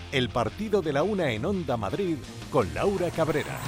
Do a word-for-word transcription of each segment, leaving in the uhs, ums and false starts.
El partido de la una en Onda Madrid con Laura Cabrera.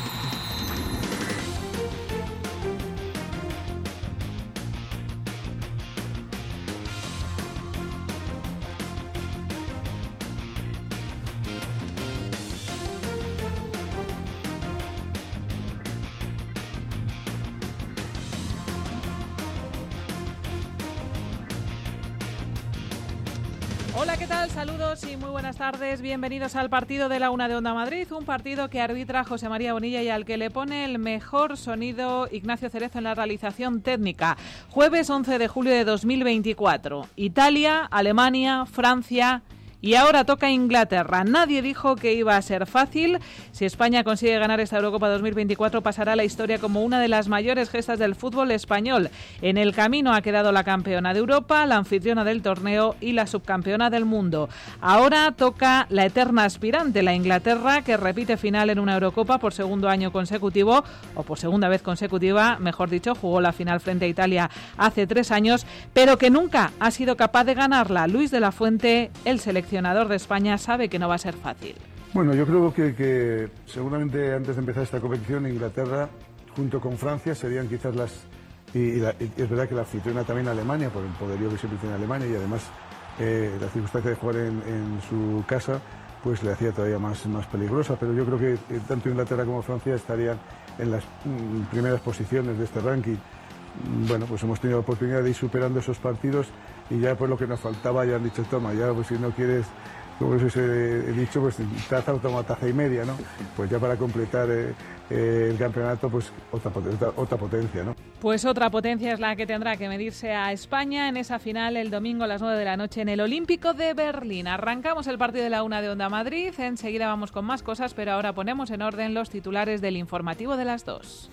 Hola, ¿qué tal? Saludos y muy buenas tardes. Bienvenidos al partido de la una de Onda Madrid, un partido que arbitra José María Bonilla y al que le pone el mejor sonido Ignacio Cerezo en la realización técnica. Jueves once de julio de dos mil veinticuatro. Italia, Alemania, Francia y ahora toca Inglaterra. Nadie dijo que iba a ser fácil. Si España consigue ganar esta Eurocopa dos mil veinticuatro, pasará a la historia como una de las mayores gestas del fútbol español. En el camino ha quedado la campeona de Europa, la anfitriona del torneo y la subcampeona del mundo. Ahora toca la eterna aspirante, la Inglaterra, que repite final en una Eurocopa por segundo año consecutivo, o por segunda vez consecutiva, mejor dicho, jugó la final frente a Italia hace tres años, pero que nunca ha sido capaz de ganarla. Luis de la Fuente, el seleccionador de España, sabe que no va a ser fácil. Bueno, yo creo que, que seguramente antes de empezar esta competición, Inglaterra, junto con Francia, serían quizás las... Y, y, la, y es verdad que la anfitriona también Alemania, por el poderío que siempre tiene Alemania, y además eh, la circunstancia de jugar en, en su casa, pues le hacía todavía más, más peligrosa. Pero yo creo que eh, tanto Inglaterra como Francia estarían en las mm, primeras posiciones de este ranking. Bueno, pues hemos tenido la oportunidad de ir superando esos partidos y ya pues lo que nos faltaba ya han dicho, toma, ya pues si no quieres, como os he dicho, pues taza o toma taza y media, ¿no? Pues ya para completar eh, eh, el campeonato, pues otra, otra, otra potencia, ¿no? Pues otra potencia es la que tendrá que medirse a España en esa final el domingo a las nueve de la noche en el Olímpico de Berlín. Arrancamos el partido de la una de Onda Madrid, enseguida vamos con más cosas, pero ahora ponemos en orden los titulares del informativo de las dos.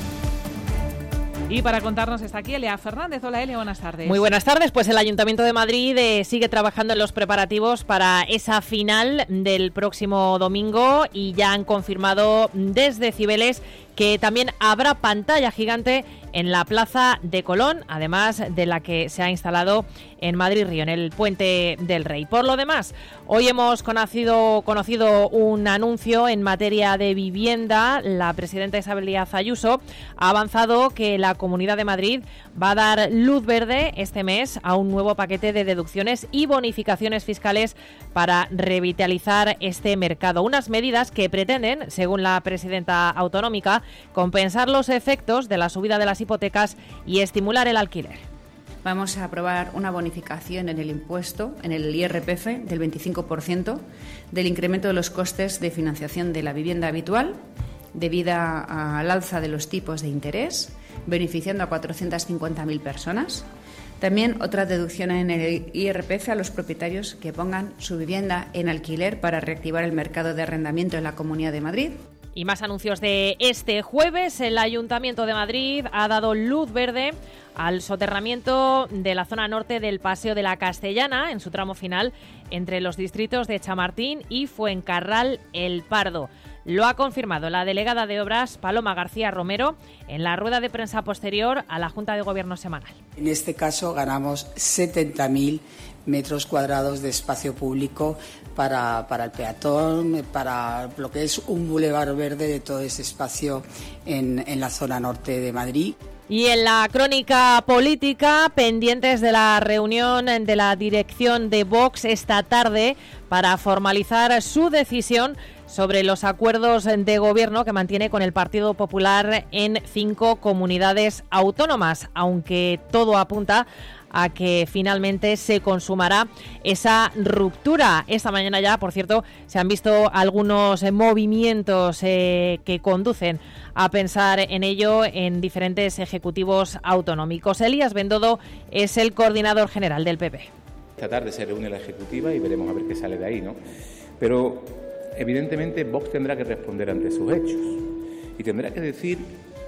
Y para contarnos está aquí Elia Fernández. Hola Elia, buenas tardes. Muy buenas tardes. Pues el Ayuntamiento de Madrid eh, sigue trabajando en los preparativos para esa final del próximo domingo y ya han confirmado desde Cibeles que también habrá pantalla gigante en la Plaza de Colón, además de la que se ha instalado en Madrid Río, en el Puente del Rey. Por lo demás, hoy hemos conocido, conocido un anuncio en materia de vivienda. La presidenta Isabel Díaz Ayuso ha avanzado que la Comunidad de Madrid va a dar luz verde este mes a un nuevo paquete de deducciones y bonificaciones fiscales para revitalizar este mercado. Unas medidas que pretenden, según la presidenta autonómica, compensar los efectos de la subida de las hipotecas y estimular el alquiler. Vamos a aprobar una bonificación en el impuesto, en el I R P F, del veinticinco por ciento del incremento de los costes de financiación de la vivienda habitual debido al alza de los tipos de interés, beneficiando a cuatrocientas cincuenta mil personas. También otra deducción en el I R P F a los propietarios que pongan su vivienda en alquiler para reactivar el mercado de arrendamiento en la Comunidad de Madrid. Y más anuncios de este jueves. El Ayuntamiento de Madrid ha dado luz verde al soterramiento de la zona norte del Paseo de la Castellana en su tramo final entre los distritos de Chamartín y Fuencarral El Pardo. Lo ha confirmado la delegada de Obras, Paloma García Romero, en la rueda de prensa posterior a la Junta de Gobierno semanal. En este caso ganamos setenta mil metros cuadrados de espacio público para, para el peatón, para lo que es un bulevar verde de todo ese espacio en, en la zona norte de Madrid. Y en la crónica política, pendientes de la reunión de la dirección de Vox esta tarde para formalizar su decisión sobre los acuerdos de gobierno que mantiene con el Partido Popular en cinco comunidades autónomas, aunque todo apunta a que finalmente se consumará esa ruptura. Esta mañana ya, por cierto, se han visto algunos movimientos eh, que conducen a pensar en ello en diferentes ejecutivos autonómicos. Elías Bendodo es el coordinador general del P P. Esta tarde se reúne la ejecutiva y veremos a ver qué sale de ahí, ¿no? Pero evidentemente Vox tendrá que responder ante sus hechos y tendrá que decir,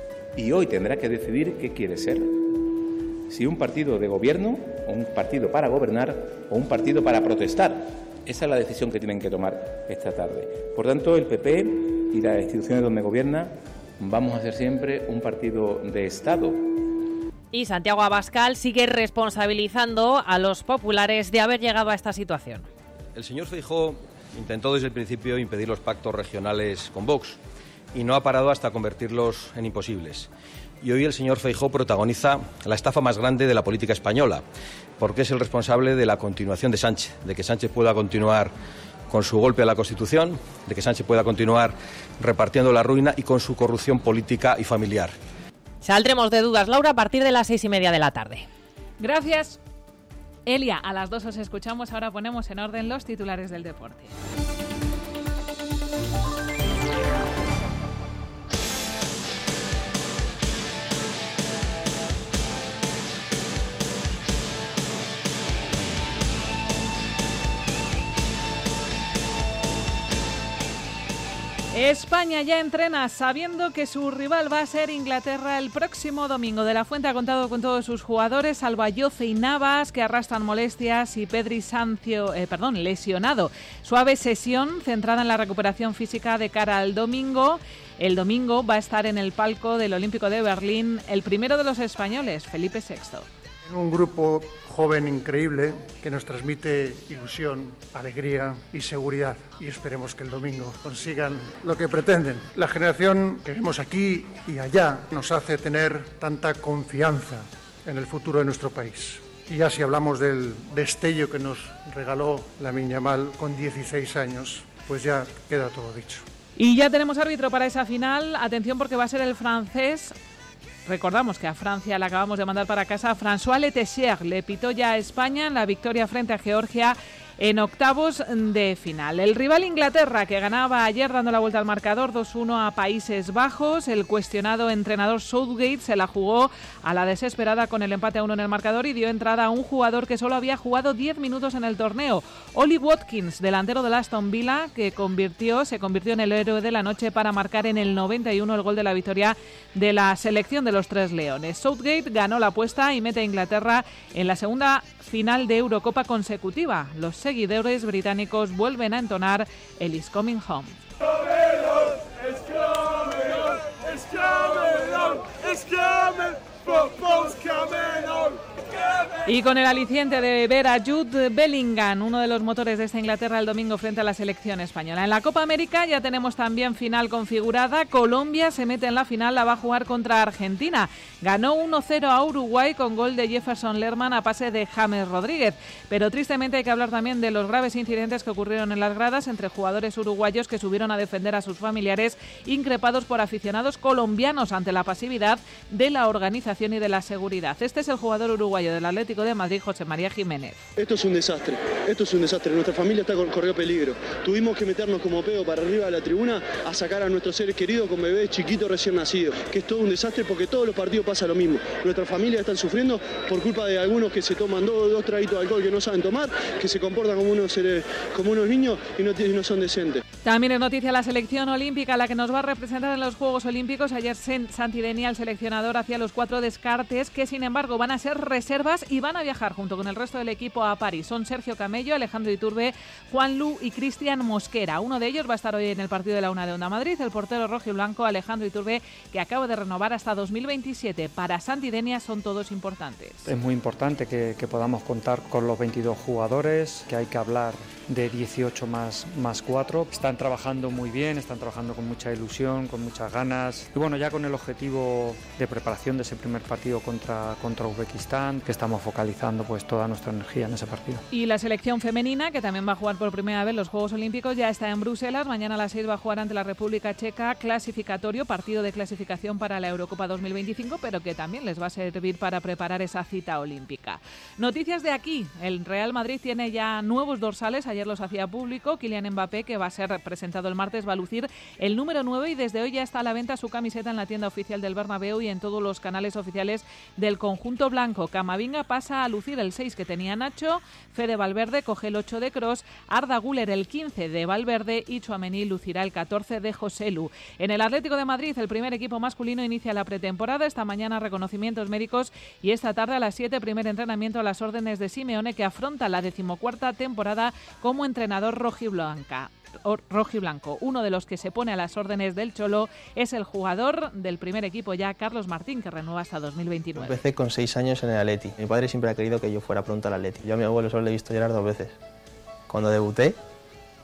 y hoy tendrá que decidir qué quiere ser. Si un partido de gobierno, o un partido para gobernar, o un partido para protestar. Esa es la decisión que tienen que tomar esta tarde. Por tanto, el P P y las instituciones donde gobierna vamos a ser siempre un partido de Estado. Y Santiago Abascal sigue responsabilizando a los populares de haber llegado a esta situación. El señor Feijóo intentó desde el principio impedir los pactos regionales con Vox y no ha parado hasta convertirlos en imposibles. Y hoy el señor Feijóo protagoniza la estafa más grande de la política española, porque es el responsable de la continuación de Sánchez, de que Sánchez pueda continuar con su golpe a la Constitución, de que Sánchez pueda continuar repartiendo la ruina y con su corrupción política y familiar. Saldremos de dudas, Laura, a partir de las seis y media de la tarde. Gracias, Elia. A las dos os escuchamos. Ahora ponemos en orden los titulares del deporte. España ya entrena sabiendo que su rival va a ser Inglaterra el próximo domingo. De la Fuente ha contado con todos sus jugadores, salvo Ayoce y Navas, que arrastran molestias, y Pedri Sancio, eh, perdón, lesionado. Suave sesión centrada en la recuperación física de cara al domingo. El domingo va a estar en el palco del Olímpico de Berlín el primero de los españoles, Felipe sexto. Un grupo joven increíble que nos transmite ilusión, alegría y seguridad, y esperemos que el domingo consigan lo que pretenden. La generación que vemos aquí y allá nos hace tener tanta confianza en el futuro de nuestro país. Y ya si hablamos del destello que nos regaló Lamine Yamal con dieciséis años, pues ya queda todo dicho. Y ya tenemos árbitro para esa final. Atención, porque va a ser el francés. Recordamos que a Francia le acabamos de mandar para casa. François Letessier le pitó ya a España en la victoria frente a Georgia en octavos de final. El rival Inglaterra, que ganaba ayer dando la vuelta al marcador dos uno a Países Bajos. El cuestionado entrenador Southgate se la jugó a la desesperada con el empate a uno en el marcador y dio entrada a un jugador que solo había jugado diez minutos en el torneo, Ollie Watkins, delantero del Aston Villa, que convirtió, se convirtió en el héroe de la noche para marcar en el noventa y uno el gol de la victoria de la selección de los Tres Leones. Southgate ganó la apuesta y mete a Inglaterra en la segunda final de Eurocopa consecutiva. Los seguidores británicos vuelven a entonar el Is Coming Home. Y con el aliciente de ver a Jude Bellingham, uno de los motores de esta Inglaterra el domingo frente a la selección española. En la Copa América ya tenemos también final configurada. Colombia se mete en la final, la va a jugar contra Argentina. Ganó uno cero a Uruguay con gol de Jefferson Lerman a pase de James Rodríguez. Pero tristemente hay que hablar también de los graves incidentes que ocurrieron en las gradas entre jugadores uruguayos que subieron a defender a sus familiares, increpados por aficionados colombianos ante la pasividad de la organización y de la seguridad. Este es el jugador uruguayo del Atlético de Madrid, José María Jiménez. Esto es un desastre, esto es un desastre. Nuestra familia está corrió peligro. Tuvimos que meternos como pedo para arriba de la tribuna a sacar a nuestros seres queridos con bebés chiquitos recién nacidos. Que es todo un desastre porque todos los partidos pasa lo mismo. Nuestras familias están sufriendo por culpa de algunos que se toman dos, dos traguitos de alcohol que no saben tomar, que se comportan como unos seres, como unos niños y no, y no son decentes. También es noticia la selección olímpica, la que nos va a representar en los Juegos Olímpicos. Ayer Santi Denia, el seleccionador, hacía los cuatro descartes que, sin embargo, van a ser reservas y van a viajar junto con el resto del equipo a París. Son Sergio Camello, Alejandro Iturbe, Juan Lu y Cristian Mosquera. Uno de ellos va a estar hoy en el partido de la una de Onda Madrid, el portero rojiblanco Alejandro Iturbe, que acaba de renovar hasta dos mil veintisiete. Para Santi Denia son todos importantes. Es muy importante que, que podamos contar con los veintidós jugadores, que hay que hablar de dieciocho más, más cuatro. Están trabajando muy bien, están trabajando con mucha ilusión, con muchas ganas. Y bueno, ya con el objetivo de preparación de ese primer partido contra, contra Uzbekistán, que estamos focalizando pues toda nuestra energía en ese partido. Y la selección femenina, que también va a jugar por primera vez los Juegos Olímpicos, ya está en Bruselas. Mañana a las seis va a jugar ante la República Checa, clasificatorio, partido de clasificación para la Eurocopa dos mil veinticinco, pero que también les va a servir para preparar esa cita olímpica. Noticias de aquí. El Real Madrid tiene ya nuevos dorsales. Ayer los hacía público. Kylian Mbappé, que va a ser presentado el martes, va a lucir el número nueve y desde hoy ya está a la venta su camiseta en la tienda oficial del Bernabéu y en todos los canales oficiales del conjunto blanco. Camavinga pasa a lucir el seis que tenía Nacho, Fede Valverde coge el ocho de Kroos, Arda Güler el quince de Valverde y Tchouaméni lucirá el catorce de Joselu. En el Atlético de Madrid, el primer equipo masculino inicia la pretemporada. Esta mañana reconocimientos médicos y esta tarde a las siete primer entrenamiento a las órdenes de Simeone, que afronta la decimocuarta temporada como entrenador rojiblanca. rojiblanco. Uno de los que se pone a las órdenes del Cholo es el jugador del primer equipo ya, Carlos Martín, que renueva hasta dos mil veintinueve. Empecé con seis años en el Atleti. Mi padre siempre ha querido que yo fuera pronto al Atleti. Yo a mi abuelo solo le he visto llorar dos veces. Cuando debuté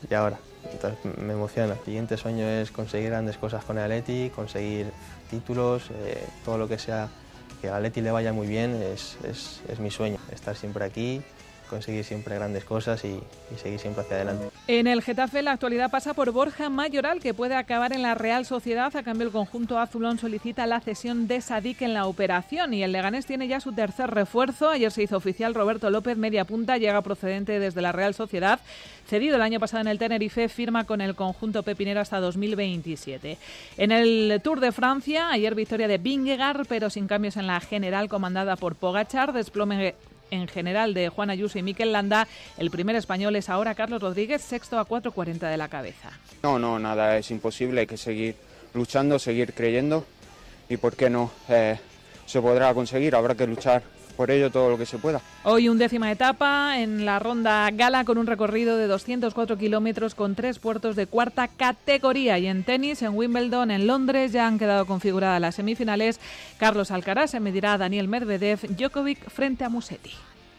y ahora. Entonces me emociona. El siguiente sueño es conseguir grandes cosas con el Atleti, conseguir títulos, eh, todo lo que sea que al Atleti le vaya muy bien es, es, es mi sueño. Estar siempre aquí, conseguir siempre grandes cosas y, y seguir siempre hacia adelante. En el Getafe la actualidad pasa por Borja Mayoral, que puede acabar en la Real Sociedad. A cambio, el conjunto azulón solicita la cesión de Sadik en la operación, y el Leganés tiene ya su tercer refuerzo. Ayer se hizo oficial Roberto López, media punta, llega procedente desde la Real Sociedad. Cedido el año pasado en el Tenerife, firma con el conjunto pepinero hasta dos mil veintisiete. En el Tour de Francia, ayer victoria de Vingegaard, pero sin cambios en la general comandada por Pogačar. Desplome en general de Juan Ayuso y Mikel Landa. El primer español es ahora Carlos Rodríguez, sexto a cuatro cuarenta de la cabeza. No, no, nada es imposible, hay que seguir luchando, seguir creyendo y por qué no, eh, se podrá conseguir, habrá que luchar por ello todo lo que se pueda. Hoy undécima etapa en la ronda gala con un recorrido de doscientos cuatro kilómetros con tres puertos de cuarta categoría. Y en tenis, en Wimbledon, en Londres, ya han quedado configuradas las semifinales. Carlos Alcaraz se medirá a Daniel Medvedev, Djokovic frente a Musetti.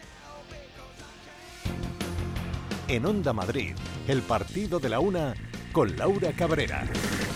En Onda Madrid, el partido de la una con Laura Cabrera.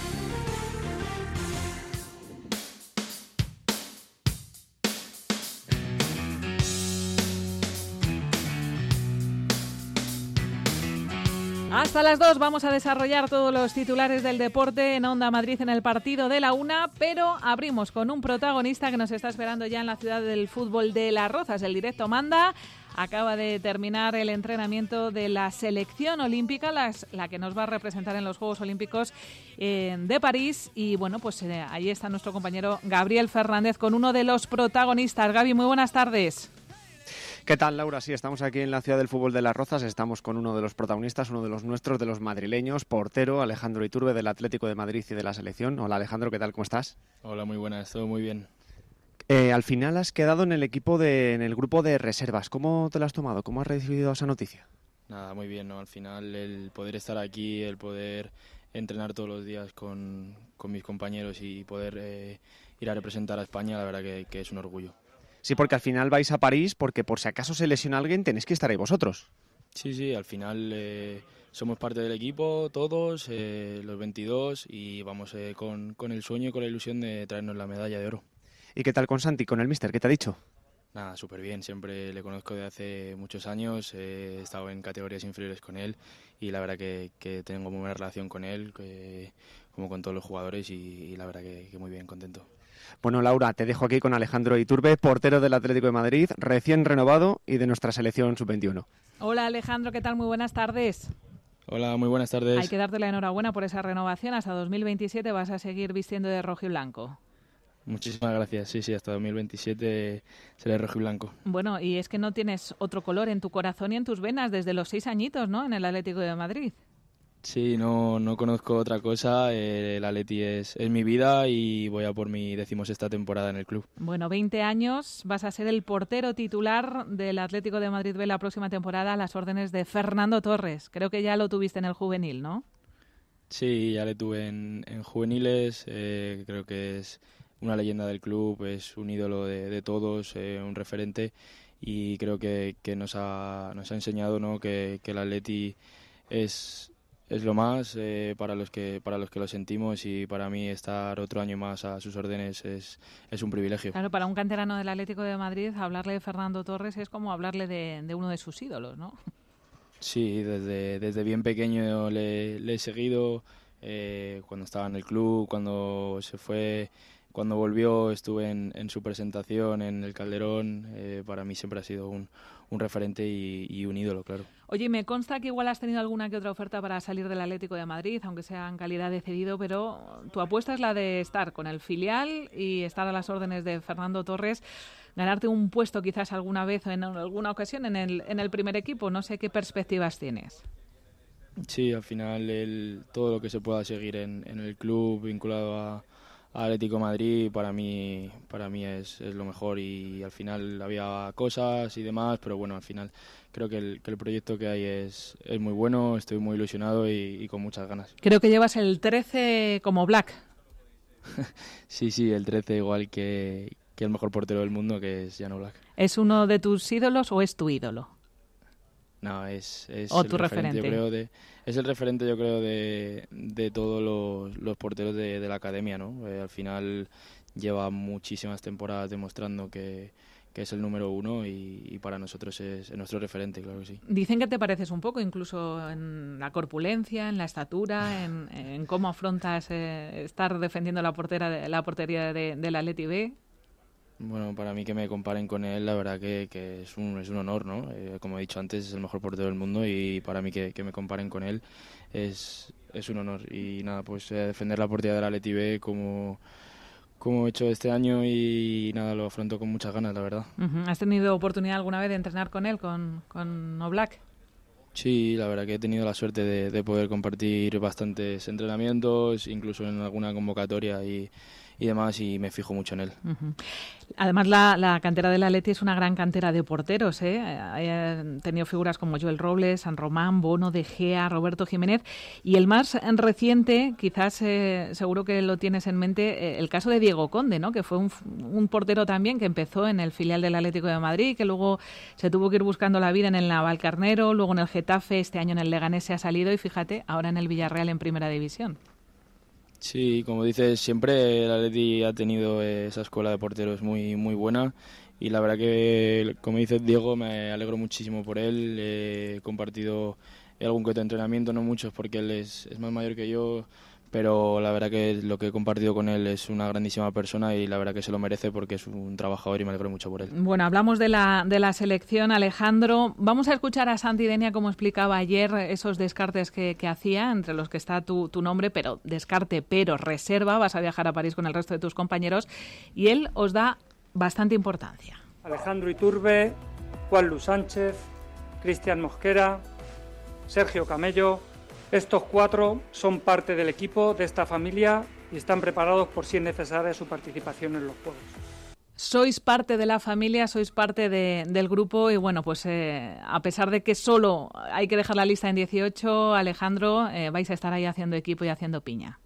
Hasta las dos vamos a desarrollar todos los titulares del deporte en Onda Madrid en el partido de la una, pero abrimos con un protagonista que nos está esperando ya en la ciudad del fútbol de Las Rozas. El directo manda. Acaba de terminar el entrenamiento de la selección olímpica, las, la que nos va a representar en los Juegos Olímpicos eh, de París. Y bueno, pues eh, ahí está nuestro compañero Gabriel Fernández con uno de los protagonistas. Gaby, muy buenas tardes. ¿Qué tal, Laura? Sí, estamos aquí en la ciudad del fútbol de Las Rozas, estamos con uno de los protagonistas, uno de los nuestros, de los madrileños, portero, Alejandro Iturbe, del Atlético de Madrid y de la selección. Hola, Alejandro, ¿qué tal? ¿Cómo estás? Hola, muy buenas, todo muy bien. Eh, al final has quedado en el equipo de, en el grupo de reservas. ¿Cómo te lo has tomado? ¿Cómo has recibido esa noticia? Nada, muy bien, ¿no? Al final el poder estar aquí, el poder entrenar todos los días con, con mis compañeros y poder eh, ir a representar a España, la verdad que, que es un orgullo. Sí, porque al final vais a París porque por si acaso se lesiona alguien tenéis que estar ahí vosotros. Sí, sí, al final eh, somos parte del equipo, todos, eh, los veintidós, y vamos eh, con, con el sueño y con la ilusión de traernos la medalla de oro. ¿Y qué tal con Santi, con el míster? ¿Qué te ha dicho? Nada, súper bien, siempre le conozco de hace muchos años, eh, he estado en categorías inferiores con él y la verdad que, que tengo muy buena relación con él, que, como con todos los jugadores, y, y la verdad que, que muy bien, contento. Bueno, Laura, te dejo aquí con Alejandro Iturbe, portero del Atlético de Madrid, recién renovado y de nuestra selección sub veintiuno. Hola, Alejandro, ¿qué tal? Muy buenas tardes. Hola, muy buenas tardes. Hay que darte la enhorabuena por esa renovación. Hasta dos mil veintisiete vas a seguir vistiendo de rojo y blanco. Muchísimas gracias. Sí, sí, hasta dos mil veintisiete seré rojo y blanco. Bueno, y es que no tienes otro color en tu corazón y en tus venas desde los seis añitos, ¿no?, en el Atlético de Madrid. Sí, no, no conozco otra cosa. El Atleti es, es mi vida y voy a por mi decimosexta temporada en el club. Bueno, veinte años, vas a ser el portero titular del Atlético de Madrid B la próxima temporada a las órdenes de Fernando Torres. Creo que ya lo tuviste en el juvenil, ¿no? Sí, ya le tuve en, en juveniles. Eh, creo que es una leyenda del club, es un ídolo de, de todos, eh, un referente, y creo que, que nos, ha, nos ha enseñado, ¿no?, que, que el Atleti es... Es lo más eh, para los que para los que lo sentimos, y para mí estar otro año más a sus órdenes es, es un privilegio. Claro, para un canterano del Atlético de Madrid, hablarle de Fernando Torres es como hablarle de, de uno de sus ídolos, ¿no? Sí, desde, desde bien pequeño le, le he seguido, eh, cuando estaba en el club, cuando se fue, cuando volvió, estuve en, en su presentación en el Calderón. Eh, para mí siempre ha sido un, un referente y, y un ídolo, claro. Oye, me consta que igual has tenido alguna que otra oferta para salir del Atlético de Madrid, aunque sea en calidad de cedido, pero tu apuesta es la de estar con el filial y estar a las órdenes de Fernando Torres, ganarte un puesto quizás alguna vez o en alguna ocasión en el, en el primer equipo. No sé qué perspectivas tienes. Sí, al final el, todo lo que se pueda seguir en, en el club vinculado a, a Atlético de Madrid para mí, para mí es, es lo mejor, y al final había cosas y demás, pero bueno, al final creo que el, que el proyecto que hay es, es muy bueno, estoy muy ilusionado y, y con muchas ganas. Creo que llevas el trece como Black. Sí, sí, el trece igual que, que el mejor portero del mundo, que es Jan Oblak. ¿Es uno de tus ídolos o es tu ídolo? No, es, es o el tu referente. Yo creo de, es el referente, yo creo, de, de todos los, los porteros de, de la academia, ¿no? Eh, al final lleva muchísimas temporadas demostrando que, que es el número uno y, y para nosotros es, es nuestro referente, claro que sí. Dicen que te pareces un poco, incluso en la corpulencia, en la estatura, en, en cómo afrontas eh, estar defendiendo la portera de, la portería de, del Athletic B. Bueno, para mí que me comparen con él, la verdad que, que es, un, es un honor, ¿no? Eh, como he dicho antes, es el mejor portero del mundo y para mí que, que me comparen con él es, es un honor. Y nada, pues eh, defender la portería del Athletic B como... como he hecho este año y nada, lo afronto con muchas ganas, la verdad. Uh-huh. ¿Has tenido oportunidad alguna vez de entrenar con él, con, con Oblak? Sí, la verdad que he tenido la suerte de, de poder compartir bastantes entrenamientos, incluso en alguna convocatoria y, y demás, y me fijo mucho en él. Uh-huh. Además, la, la cantera del Atleti es una gran cantera de porteros, ¿eh? Han tenido figuras como Joel Robles, San Román, Bono, De Gea, Roberto Jiménez, y el más reciente, quizás eh, seguro que lo tienes en mente, eh, el caso de Diego Conde, ¿no? Que fue un, un portero también que empezó en el filial del Atlético de Madrid, que luego se tuvo que ir buscando la vida en el Navalcarnero, luego en el Getafe, este año en el Leganés se ha salido y fíjate, ahora en el Villarreal en Primera División. Sí, como dices, siempre el Atleti ha tenido esa escuela de porteros muy muy buena y la verdad que, como dices Diego, me alegro muchísimo por él. He compartido algún que otro entrenamiento, no muchos porque él es, es más mayor que yo, pero la verdad que lo que he compartido con él es una grandísima persona y la verdad que se lo merece porque es un trabajador y me alegro mucho por él. Bueno, hablamos de la, de la selección, Alejandro. Vamos a escuchar a Santi Denia como explicaba ayer esos descartes que, que hacía, entre los que está tu, tu nombre, pero descarte, pero reserva. Vas a viajar a París con el resto de tus compañeros y él os da bastante importancia. Alejandro Iturbe, Juan Luis Sánchez, Cristian Mosquera, Sergio Camello. Estos cuatro son parte del equipo de esta familia y están preparados por si es necesaria su participación en los Juegos. Sois parte de la familia, sois parte de, del grupo y bueno, pues eh, a pesar de que solo hay que dejar la lista en dieciocho, Alejandro, eh, vais a estar ahí haciendo equipo y haciendo piña.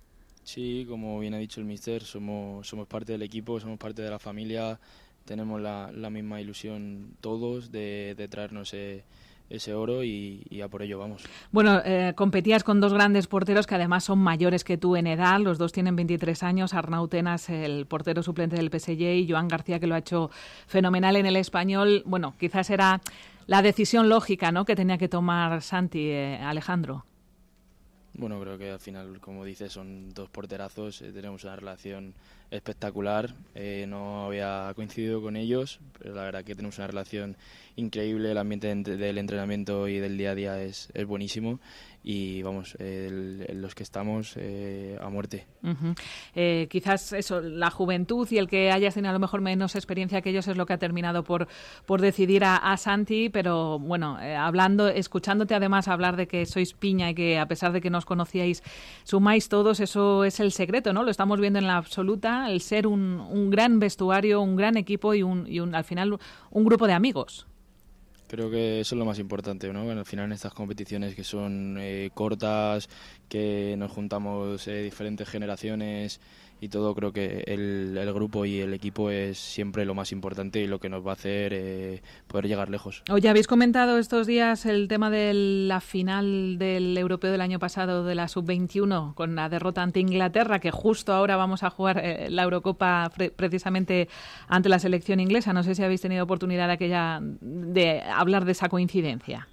Sí, como bien ha dicho el míster, somos, somos parte del equipo, somos parte de la familia, tenemos la, la misma ilusión todos de, de traernos eh, ese oro y, y a por ello vamos. Bueno, eh, competías con dos grandes porteros que además son mayores que tú en edad, los dos tienen veintitrés años, Arnau Tenas, el portero suplente del P S G, y Joan García, que lo ha hecho fenomenal en el Español. Bueno, quizás era la decisión lógica, ¿no?, que tenía que tomar Santi, eh, Alejandro. Bueno, creo que al final, como dices, son dos porterazos, eh, tenemos una relación espectacular, eh, no había coincidido con ellos, pero la verdad que tenemos una relación increíble, el ambiente del entrenamiento y del día a día es, es buenísimo y vamos, eh, el, el, los que estamos eh, a muerte. Uh-huh. Eh, quizás eso, la juventud y el que hayas tenido a lo mejor menos experiencia que ellos es lo que ha terminado por, por decidir a, a Santi, pero bueno, eh, hablando, escuchándote además hablar de que sois piña y que a pesar de que no os conocíais, sumáis todos, eso es el secreto, ¿no? Lo estamos viendo en la absoluta, el ser un, un gran vestuario, un gran equipo y, un, y un, al final un grupo de amigos. Creo que eso es lo más importante, ¿no? Bueno, al final en estas competiciones que son eh, cortas, que nos juntamos eh, diferentes generaciones y todo, creo que el, el grupo y el equipo es siempre lo más importante y lo que nos va a hacer eh, poder llegar lejos. Oye, habéis comentado estos días el tema de la final del europeo del año pasado de la sub veintiuno con la derrota ante Inglaterra, que justo ahora vamos a jugar eh, la Eurocopa pre- precisamente ante la selección inglesa. No sé si habéis tenido oportunidad de, aquella, de hablar de esa coincidencia.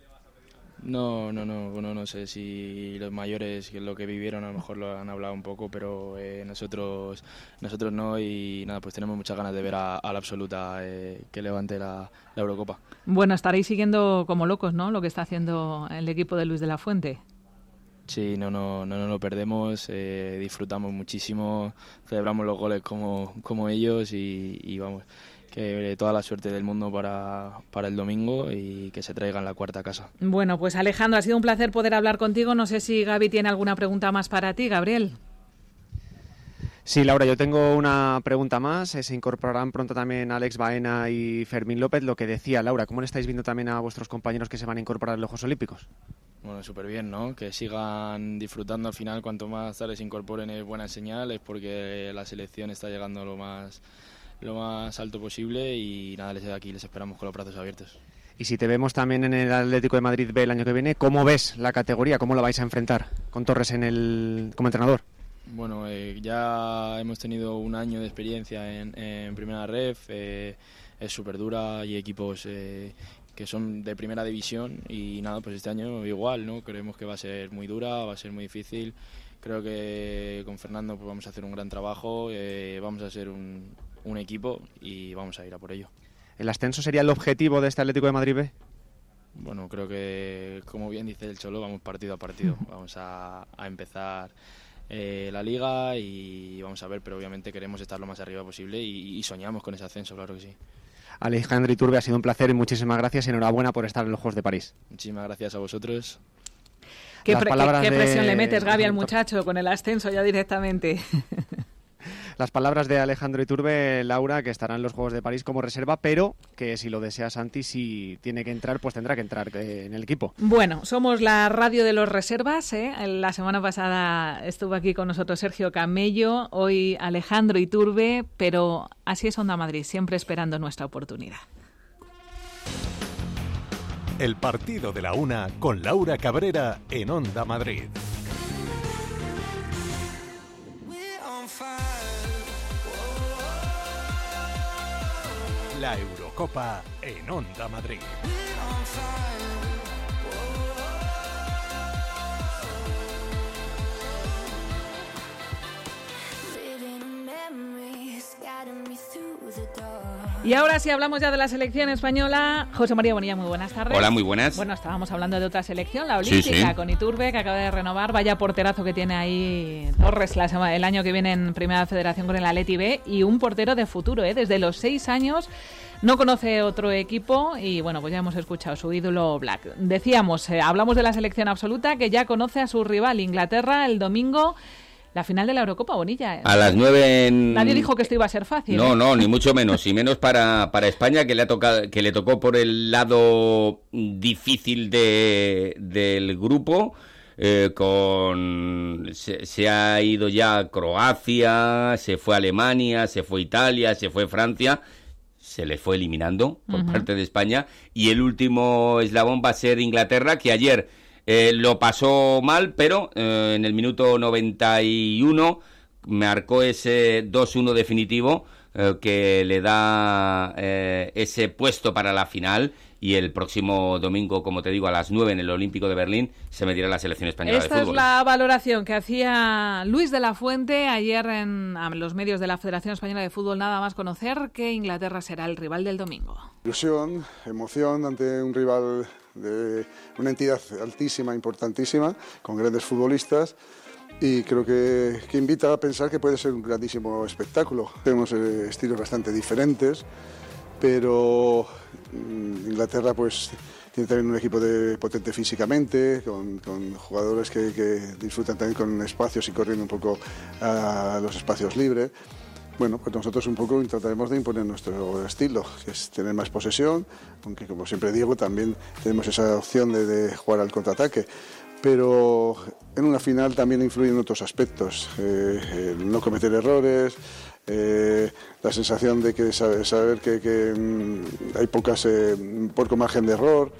No, no, no, bueno, no sé si los mayores lo que vivieron a lo mejor lo han hablado un poco, pero eh, nosotros nosotros no y nada, pues tenemos muchas ganas de ver a, a la absoluta eh, que levante la, la Eurocopa. Bueno, estaréis siguiendo como locos, ¿no?, lo que está haciendo el equipo de Luis de la Fuente. Sí, no, no, no, no lo perdemos, eh, disfrutamos muchísimo, celebramos los goles como, como ellos y, y vamos, que toda la suerte del mundo para, para el domingo y que se traigan la cuarta casa. Bueno, pues Alejandro, ha sido un placer poder hablar contigo. No sé si Gaby tiene alguna pregunta más para ti, Gabriel. Sí, Laura, yo tengo una pregunta más. Se incorporarán pronto también Alex Baena y Fermín López. Lo que decía Laura, ¿cómo le estáis viendo también a vuestros compañeros que se van a incorporar a los Juegos Olímpicos? Bueno, súper bien, ¿no? Que sigan disfrutando al final. Cuanto más tarde se incorporen es buena señal, es porque la selección está llegando lo más... lo más alto posible y nada, les aquí les esperamos con los brazos abiertos. Y si te vemos también en el Atlético de Madrid B el año que viene, ¿cómo ves la categoría? ¿Cómo la vais a enfrentar con Torres en el como entrenador? Bueno, eh, ya hemos tenido un año de experiencia en, en Primera Ref, eh, es súper dura y equipos eh, que son de Primera División y nada, pues este año igual, ¿no? Creemos que va a ser muy dura, va a ser muy difícil. Creo que con Fernando pues vamos a hacer un gran trabajo, eh, vamos a ser un, un equipo y vamos a ir a por ello. ¿El ascenso sería el objetivo de este Atlético de Madrid B? Bueno, creo que, como bien dice el Cholo, vamos partido a partido. Vamos a, a empezar eh, la Liga y vamos a ver, pero obviamente queremos estar lo más arriba posible y, y soñamos con ese ascenso, claro que sí. Alejandro Iturbe, ha sido un placer y muchísimas gracias y enhorabuena por estar en los Juegos de París. Muchísimas gracias a vosotros. ¿Qué, pre- qué, qué presión de... le metes, Gaby, al muchacho con el ascenso ya directamente? Las palabras de Alejandro Iturbe, Laura, que estará en los Juegos de París como reserva, pero que si lo desea Santi, si tiene que entrar, pues tendrá que entrar en el equipo. Bueno, somos la radio de los reservas, ¿eh? La semana pasada estuvo aquí con nosotros Sergio Camello, hoy Alejandro Iturbe, pero así es Onda Madrid, siempre esperando nuestra oportunidad. El partido de la una con Laura Cabrera en Onda Madrid. La Eurocopa en Onda Madrid. Y ahora sí hablamos ya de la selección española. José María Bonilla, muy buenas tardes. Hola, muy buenas. Bueno, estábamos hablando de otra selección, la olímpica, sí, sí. con Iturbe, que acaba de renovar. Vaya porterazo que tiene ahí Torres la semana, el año que viene en Primera Federación con el Atleti B. Y un portero de futuro, ¿eh? Desde los seis años no conoce otro equipo y bueno, pues ya hemos escuchado su ídolo Black. Decíamos, eh, hablamos de la selección absoluta que ya conoce a su rival Inglaterra el domingo. La final de la Eurocopa, Bonilla. ¿eh? A las nueve en... Nadie dijo que esto iba a ser fácil. No, ¿eh? no, ni mucho menos. Y menos para, para España, que le ha tocado, que le tocó por el lado difícil de, del grupo. Eh, con se, se ha ido ya a Croacia, se fue a Alemania, se fue a Italia, se fue a Francia. Se le fue eliminando por uh-huh. parte de España. Y el último eslabón va a ser Inglaterra, que ayer... Eh, lo pasó mal, pero eh, en el minuto noventa y uno marcó ese dos uno definitivo eh, que le da eh, ese puesto para la final. Y el próximo domingo, como te digo, a las nueve en el Olímpico de Berlín se medirá la selección española Esta de fútbol. Esta es la valoración que hacía Luis de la Fuente ayer en los medios de la Federación Española de Fútbol, nada más conocer que Inglaterra será el rival del domingo. Ilusión, emoción ante un rival de una entidad altísima, importantísima, con grandes futbolistas. Y creo que, que invita a pensar que puede ser un grandísimo espectáculo. Tenemos eh, estilos bastante diferentes, pero Inglaterra pues tiene también un equipo de, potente físicamente, con, con jugadores que, que disfrutan también con espacios y corriendo un poco a los espacios libres. Bueno, pues nosotros un poco trataremos de imponer nuestro estilo, que es tener más posesión, aunque como siempre digo, también tenemos esa opción de, de jugar al contraataque. Pero en una final también influyen otros aspectos, eh, el no cometer errores, eh, la sensación de que saber, saber que, que mm, hay pocas, eh, poco margen de error,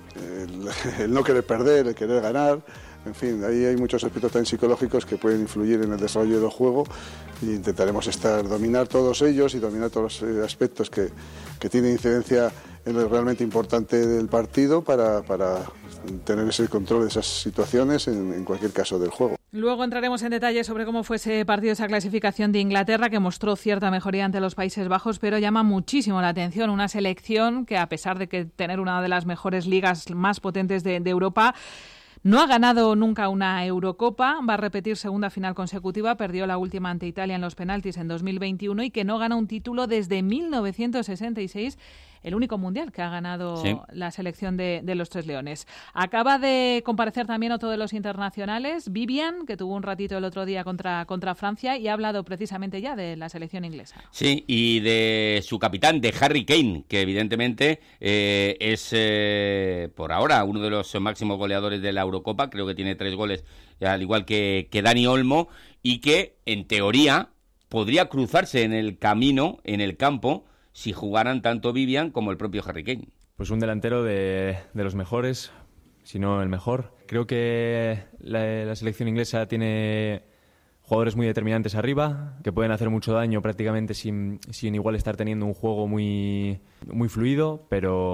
el, el no querer perder, el querer ganar. En fin, ahí hay muchos aspectos también psicológicos que pueden influir en el desarrollo del juego e intentaremos estar, dominar todos ellos y dominar todos los aspectos que, que tienen incidencia en lo realmente importante del partido para, para tener ese control de esas situaciones en, en cualquier caso del juego. Luego entraremos en detalle sobre cómo fue ese partido, esa clasificación de Inglaterra, que mostró cierta mejoría ante los Países Bajos, pero llama muchísimo la atención una selección que, a pesar de que tener una de las mejores ligas más potentes de, de Europa, no ha ganado nunca una Eurocopa, va a repetir segunda final consecutiva, perdió la última ante Italia en los penaltis en dos mil veintiuno y que no gana un título desde mil novecientos sesenta y seis, el único mundial que ha ganado sí. la selección de, de los Tres Leones. Acaba de comparecer también otro de los internacionales, Vivian, que tuvo un ratito el otro día contra, contra Francia y ha hablado precisamente ya de la selección inglesa. Sí, y de su capitán, de Harry Kane, que evidentemente eh, es eh, por ahora uno de los máximos goleadores de la Eurocopa, creo que tiene tres goles, al igual que, que Dani Olmo, y que en teoría podría cruzarse en el camino, en el campo, si jugaran tanto Vivian como el propio Harry Kane. Pues un delantero de, de los mejores, si no el mejor. Creo que la, la selección inglesa tiene jugadores muy determinantes arriba, que pueden hacer mucho daño prácticamente sin, sin igual estar teniendo un juego muy, muy fluido,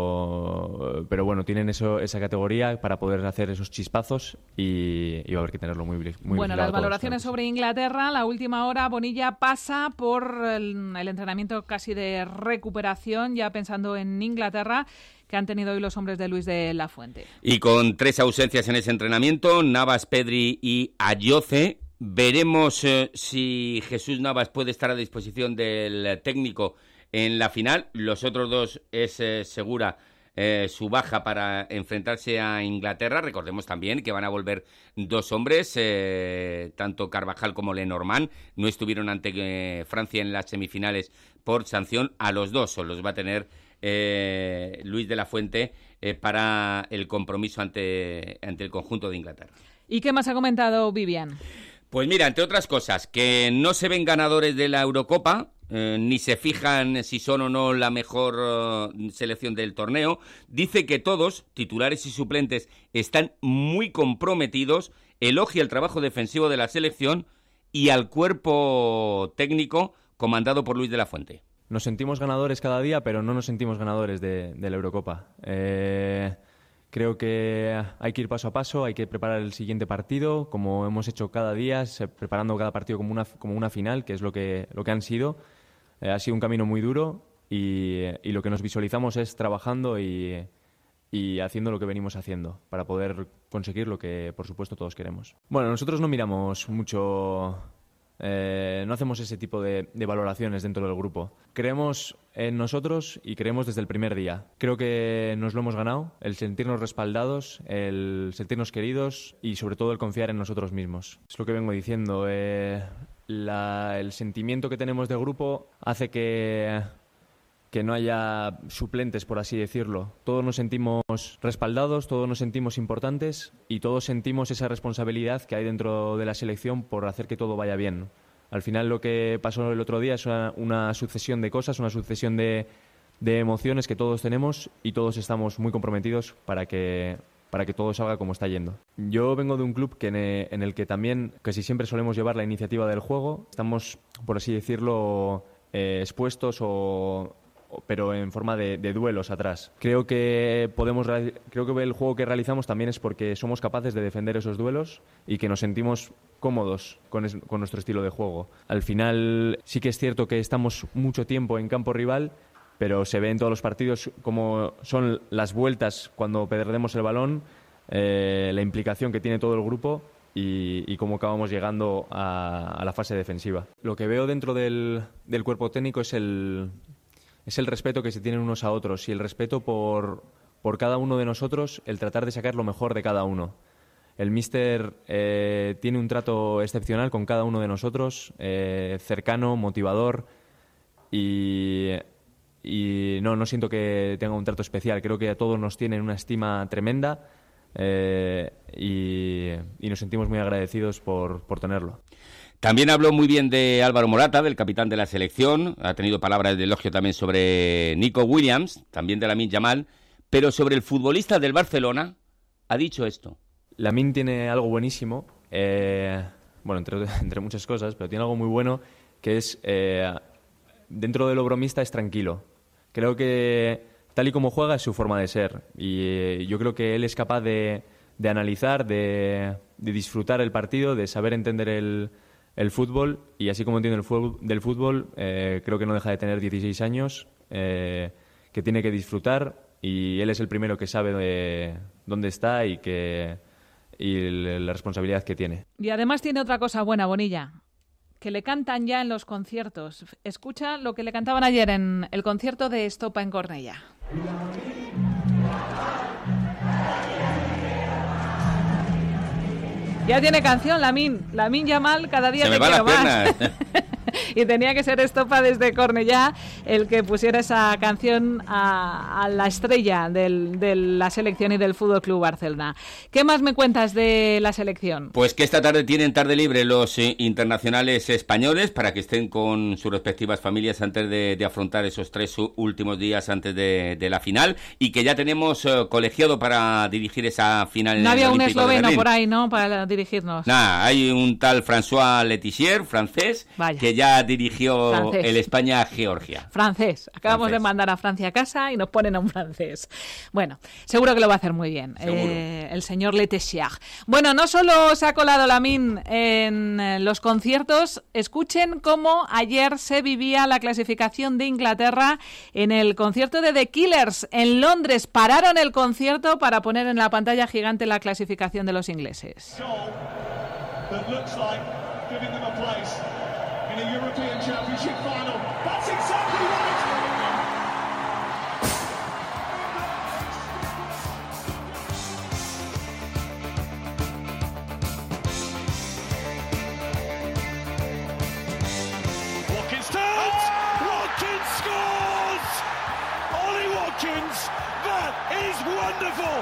pero, pero bueno, tienen eso, esa categoría para poder hacer esos chispazos y, y va a haber que tenerlo muy, muy Bueno, las valoraciones todos. sobre Inglaterra, la última hora, Bonilla pasa por el, el entrenamiento casi de recuperación, ya pensando en Inglaterra, que han tenido hoy los hombres de Luis de la Fuente. Y con tres ausencias en ese entrenamiento, Navas, Pedri y Ayoce. Veremos eh, si Jesús Navas puede estar a disposición del técnico en la final. Los otros dos es eh, segura eh, su baja para enfrentarse a Inglaterra. Recordemos también que van a volver dos hombres, eh, tanto Carvajal como Lenormand. No estuvieron ante eh, Francia en las semifinales por sanción. A los dos o los va a tener eh, Luis de la Fuente eh, para el compromiso ante, ante el conjunto de Inglaterra. ¿Y qué más ha comentado Vivian? Pues mira, entre otras cosas, que no se ven ganadores de la Eurocopa, eh, ni se fijan si son o no la mejor uh, selección del torneo. Dice que todos, titulares y suplentes, están muy comprometidos, elogia el trabajo defensivo de la selección y al cuerpo técnico comandado por Luis de la Fuente. Nos sentimos ganadores cada día, pero no nos sentimos ganadores de, de la Eurocopa. Eh... Creo que hay que ir paso a paso, hay que preparar el siguiente partido, como hemos hecho cada día, preparando cada partido como una, como una final, que es lo que, lo que han sido. Eh, ha sido un camino muy duro y, y lo que nos visualizamos es trabajando y, y haciendo lo que venimos haciendo para poder conseguir lo que, por supuesto, todos queremos. Bueno, nosotros no miramos mucho... Eh, no hacemos ese tipo de, de valoraciones dentro del grupo. Creemos en nosotros y creemos desde el primer día. Creo que nos lo hemos ganado, el sentirnos respaldados, el sentirnos queridos y sobre todo el confiar en nosotros mismos. Es lo que vengo diciendo. Eh, la, el sentimiento que tenemos de grupo hace que, que no haya suplentes, por así decirlo. Todos nos sentimos respaldados, todos nos sentimos importantes y todos sentimos esa responsabilidad que hay dentro de la selección por hacer que todo vaya bien. Al final lo que pasó el otro día es una, una sucesión de cosas, una sucesión de, de emociones que todos tenemos y todos estamos muy comprometidos para que, para que todo salga como está yendo. Yo vengo de un club que en, en el que también casi siempre solemos llevar la iniciativa del juego. Estamos, por así decirlo, eh, expuestos o... pero en forma de, de duelos atrás. Creo que podemos, creo que el juego que realizamos también es porque somos capaces de defender esos duelos y que nos sentimos cómodos con, es, con nuestro estilo de juego. Al final sí que es cierto que estamos mucho tiempo en campo rival, pero se ve en todos los partidos cómo son las vueltas cuando perdemos el balón, eh, la implicación que tiene todo el grupo y, y cómo acabamos llegando a, a la fase defensiva. Lo que veo dentro del, del cuerpo técnico es el... es el respeto que se tienen unos a otros y el respeto por, por cada uno de nosotros, el tratar de sacar lo mejor de cada uno. El míster eh, tiene un trato excepcional con cada uno de nosotros, eh, cercano, motivador y, y no, no siento que tenga un trato especial. Creo que a todos nos tienen una estima tremenda eh, y, y nos sentimos muy agradecidos por, por tenerlo. También habló muy bien de Álvaro Morata, del capitán de la selección. Ha tenido palabras de elogio también sobre Nico Williams, también de Lamine Yamal. Pero sobre el futbolista del Barcelona, ha dicho esto. Lamine tiene algo buenísimo, eh, bueno, entre, entre muchas cosas, pero tiene algo muy bueno que es, eh, dentro de lo bromista, es tranquilo. Creo que tal y como juega es su forma de ser. Y eh, yo creo que él es capaz de, de analizar, de, de disfrutar el partido, de saber entender el... el fútbol, y así como entiende el fútbol, del fútbol, eh, creo que no deja de tener dieciséis años, eh, que tiene que disfrutar, y él es el primero que sabe de dónde está y, que, y la responsabilidad que tiene. Y además tiene otra cosa buena, Bonilla, que le cantan ya en los conciertos. Escucha lo que le cantaban ayer en el concierto de Estopa en Cornellà. Ya tiene canción, Lamine. Lamine Yamal, cada día Se te me quiero va más. las piernas. y tenía que ser Estopa desde Cornellá el que pusiera esa canción a, a la estrella del, de la selección y del Fútbol Club Barcelona. ¿Qué más me cuentas de la selección? Pues que esta tarde tienen tarde libre los eh, internacionales españoles para que estén con sus respectivas familias antes de, de afrontar esos tres últimos días antes de, de la final, y que ya tenemos eh, colegiado para dirigir esa final. No en el había un Olímpico de esloveno Berlín. por ahí, ¿no?, para dirigirnos. Nada, hay un tal François Letizier, francés, Vaya. que ya dirigió Francés. el España-Georgia. Francés. Acabamos Francés. de mandar a Francia a casa y nos ponen a un francés. Bueno, seguro que lo va a hacer muy bien, eh, el señor Letizier. Bueno, no solo se ha colado Lamine en eh, los conciertos, escuchen cómo ayer se vivía la clasificación de Inglaterra en el concierto de The Killers en Londres. Pararon el concierto para poner en la pantalla gigante la clasificación de los ingleses. Watkins turns! Watkins scores! Ollie Watkins! That is wonderful!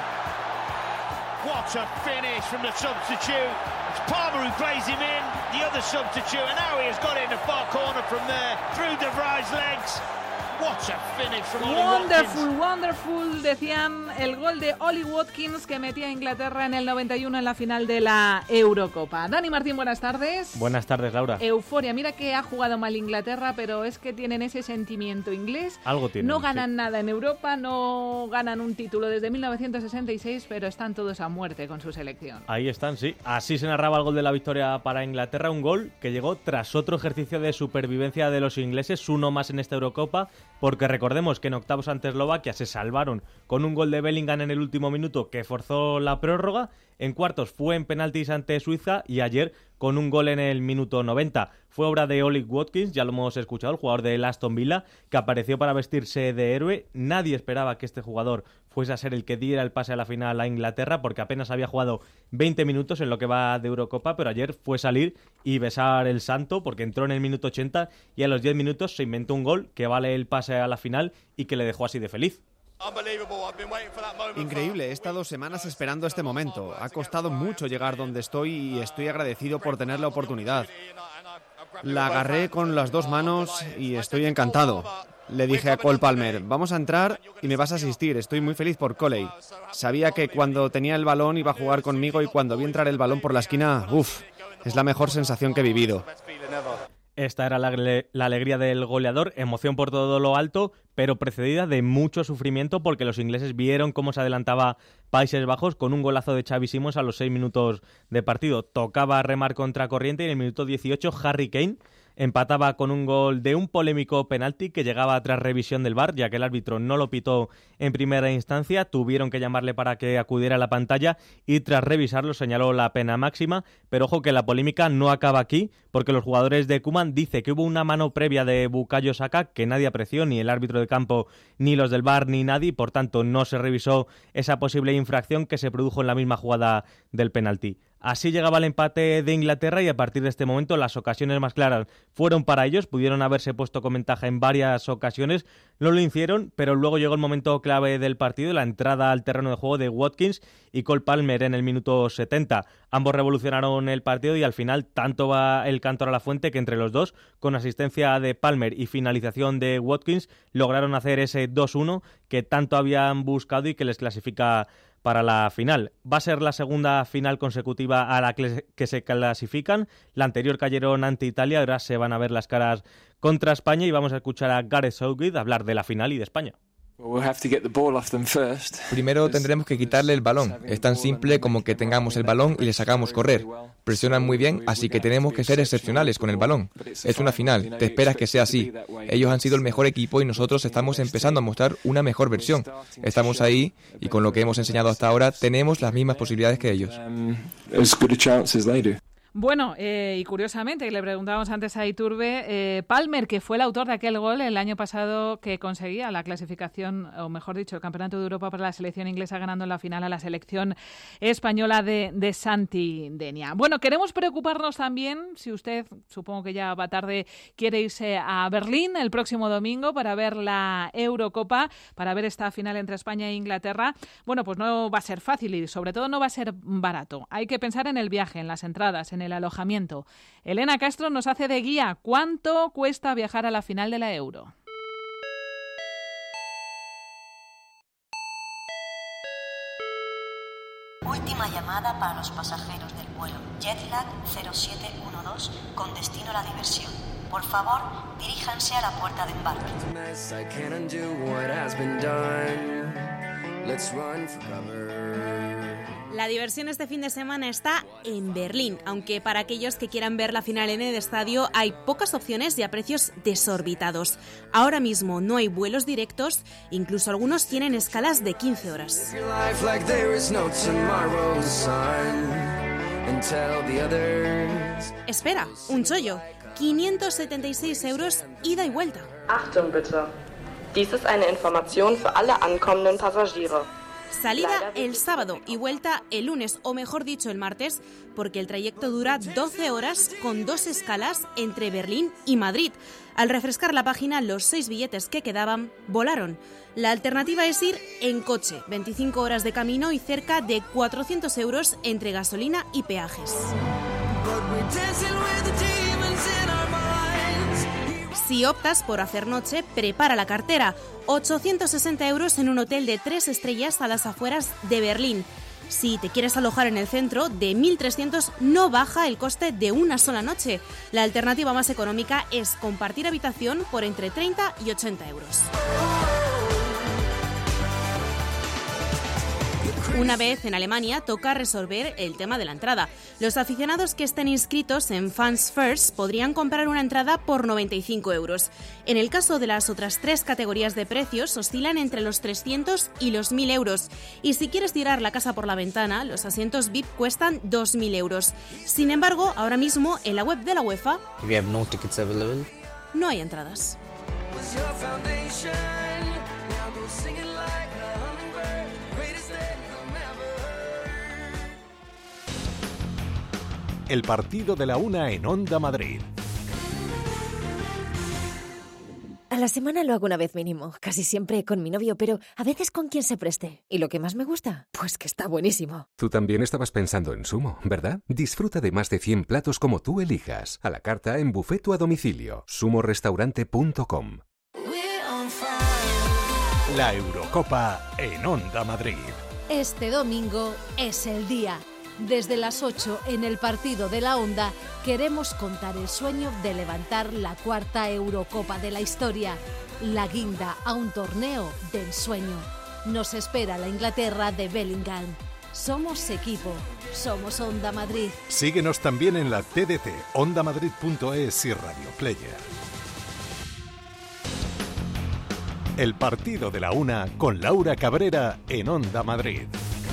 What a finish from the substitute. It's Palmer who plays him in, the other substitute, and now he has got it in the far corner from there, through De Vrij's legs. What a finish from Ollie Wonderful, Watkins. wonderful, decían el gol de Ollie Watkins que metía a Inglaterra en el noventa y uno en la final de la Eurocopa. Dani Martín, buenas tardes. Buenas tardes, Laura. Euforia, mira que ha jugado mal Inglaterra, pero es que tienen ese sentimiento inglés. Algo tienen, No ganan sí. nada en Europa, no ganan un título desde mil novecientos sesenta y seis, pero están todos a muerte con su selección. Ahí están, sí. Así se narraba el gol de la victoria para Inglaterra, un gol que llegó tras otro ejercicio de supervivencia de los ingleses, uno más en esta Eurocopa, porque recordemos que en octavos ante Eslovaquia se salvaron con un gol de Bellingham en el último minuto que forzó la prórroga, en cuartos fue en penaltis ante Suiza y ayer con un gol en el minuto noventa. Fue obra de Ollie Watkins, ya lo hemos escuchado, el jugador del Aston Villa, que apareció para vestirse de héroe. Nadie esperaba que este jugador fuese a ser el que diera el pase a la final a Inglaterra, porque apenas había jugado veinte minutos en lo que va de Eurocopa, pero ayer fue salir y besar el santo, porque entró en el minuto ochenta y a los diez minutos se inventó un gol que vale el pase a la final y que le dejó así de feliz. Increíble, he estado semanas esperando este momento. Ha costado mucho llegar donde estoy y estoy agradecido por tener la oportunidad. La agarré con las dos manos y estoy encantado. Le dije a Cole Palmer, vamos a entrar y me vas a asistir, estoy muy feliz por Coley. Sabía que cuando tenía el balón iba a jugar conmigo y cuando vi entrar el balón por la esquina, uff, es la mejor sensación que he vivido. Esta era la, la alegría del goleador, emoción por todo lo alto, pero precedida de mucho sufrimiento porque los ingleses vieron cómo se adelantaba Países Bajos con un golazo de Xavi Simons a los seis minutos de partido. Tocaba remar contra corriente y en el minuto dieciocho Harry Kane empataba con un gol de un polémico penalti que llegaba tras revisión del V A R, ya que el árbitro no lo pitó en primera instancia. Tuvieron que llamarle para que acudiera a la pantalla y tras revisarlo señaló la pena máxima. Pero ojo que la polémica no acaba aquí, porque los jugadores de Koeman dicen que hubo una mano previa de Bukayo Saka que nadie apreció, ni el árbitro de campo, ni los del V A R, ni nadie, y por tanto no se revisó esa posible infracción que se produjo en la misma jugada del penalti. Así llegaba el empate de Inglaterra y a partir de este momento las ocasiones más claras fueron para ellos. Pudieron haberse puesto con ventaja en varias ocasiones, no lo hicieron, pero luego llegó el momento clave del partido, la entrada al terreno de juego de Watkins y Cole Palmer en el minuto setenta. Ambos revolucionaron el partido y al final tanto va el cantor a la fuente que entre los dos, con asistencia de Palmer y finalización de Watkins, lograron hacer ese dos uno que tanto habían buscado y que les clasifica para la final. Va a ser la segunda final consecutiva a la que se clasifican. La anterior cayeron ante Italia, ahora se van a ver las caras contra España y vamos a escuchar a Gareth Southgate hablar de la final y de España. Primero tendremos que quitarle el balón. Es tan simple como que tengamos el balón y le sacamos correr. Presionan muy bien, así que tenemos que ser excepcionales con el balón. Es una final, te esperas que sea así. Ellos han sido el mejor equipo y nosotros estamos empezando a mostrar una mejor versión. Estamos ahí y con lo que hemos enseñado hasta ahora tenemos las mismas posibilidades que ellos. Bueno, eh, y curiosamente, le preguntábamos antes a Iturbe, eh, Palmer, que fue el autor de aquel gol el año pasado que conseguía la clasificación, o mejor dicho, el Campeonato de Europa para la selección inglesa, ganando en la final a la selección española de, de Santi Denia. Bueno, queremos preocuparnos también, si usted, supongo que ya va tarde, quiere irse a Berlín el próximo domingo para ver la Eurocopa, para ver esta final entre España e Inglaterra. Bueno, pues no va a ser fácil y sobre todo no va a ser barato. Hay que pensar en el viaje, en las entradas, en el alojamiento. Elena Castro nos hace de guía. ¿Cuánto cuesta viajar a la final de la Euro? Última llamada para los pasajeros del vuelo Jetlag cero siete uno dos con destino a la diversión. Por favor, diríjanse a la puerta de embarque. La diversión este fin de semana está en Berlín, aunque para aquellos que quieran ver la final en el estadio hay pocas opciones y a precios desorbitados. Ahora mismo no hay vuelos directos, incluso algunos tienen escalas de quince horas. Espera, un chollo, quinientos setenta y seis euros ida y vuelta. Achtung bitte. Dies ist eine Information für alle ankommenden Passagiere. Salida el sábado y vuelta el lunes, o mejor dicho el martes, porque el trayecto dura doce horas con dos escalas entre Berlín y Madrid. Al refrescar la página, los seis billetes que quedaban volaron. La alternativa es ir en coche, veinticinco horas de camino y cerca de cuatrocientos euros entre gasolina y peajes. Si optas por hacer noche, prepara la cartera. ochocientos sesenta euros en un hotel de tres estrellas a las afueras de Berlín. Si te quieres alojar en el centro, de mil trescientos no baja el coste de una sola noche. La alternativa más económica es compartir habitación por entre treinta y ochenta euros. Una vez en Alemania, toca resolver el tema de la entrada. Los aficionados que estén inscritos en Fans First podrían comprar una entrada por noventa y cinco euros. En el caso de las otras tres categorías de precios, oscilan entre los trescientos y los mil euros. Y si quieres tirar la casa por la ventana, los asientos V I P cuestan dos mil euros. Sin embargo, ahora mismo, en la web de la UEFA, no hay entradas. El partido de la una en Onda Madrid. A la semana lo hago una vez mínimo, casi siempre con mi novio, pero a veces con quien se preste. ¿Y lo que más me gusta? Pues que está buenísimo. Tú también estabas pensando en Sumo, ¿verdad? Disfruta de más de cien platos como tú elijas. A la carta en buffet o a domicilio. sumo restaurante punto com. La Eurocopa en Onda Madrid. Este domingo es el día. Desde las ocho en el partido de la Onda queremos contar el sueño de levantar la cuarta Eurocopa de la historia, la guinda a un torneo de ensueño. Nos espera la Inglaterra de Bellingham. Somos equipo, somos Onda Madrid. Síguenos también en la T D T, onda madrid punto es y Radio Player. El partido de la una con Laura Cabrera en Onda Madrid.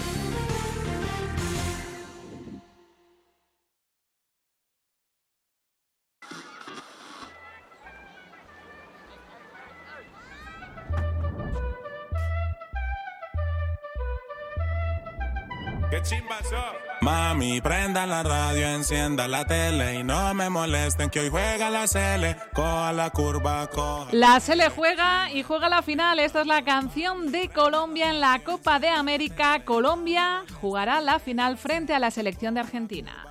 Mami, prenda la radio, encienda la tele y no me molesten que hoy juega la Sele, coja la curva, coja... La Sele juega y juega la final. Esta es la canción de Colombia en la Copa de América. Colombia jugará la final frente a la selección de Argentina.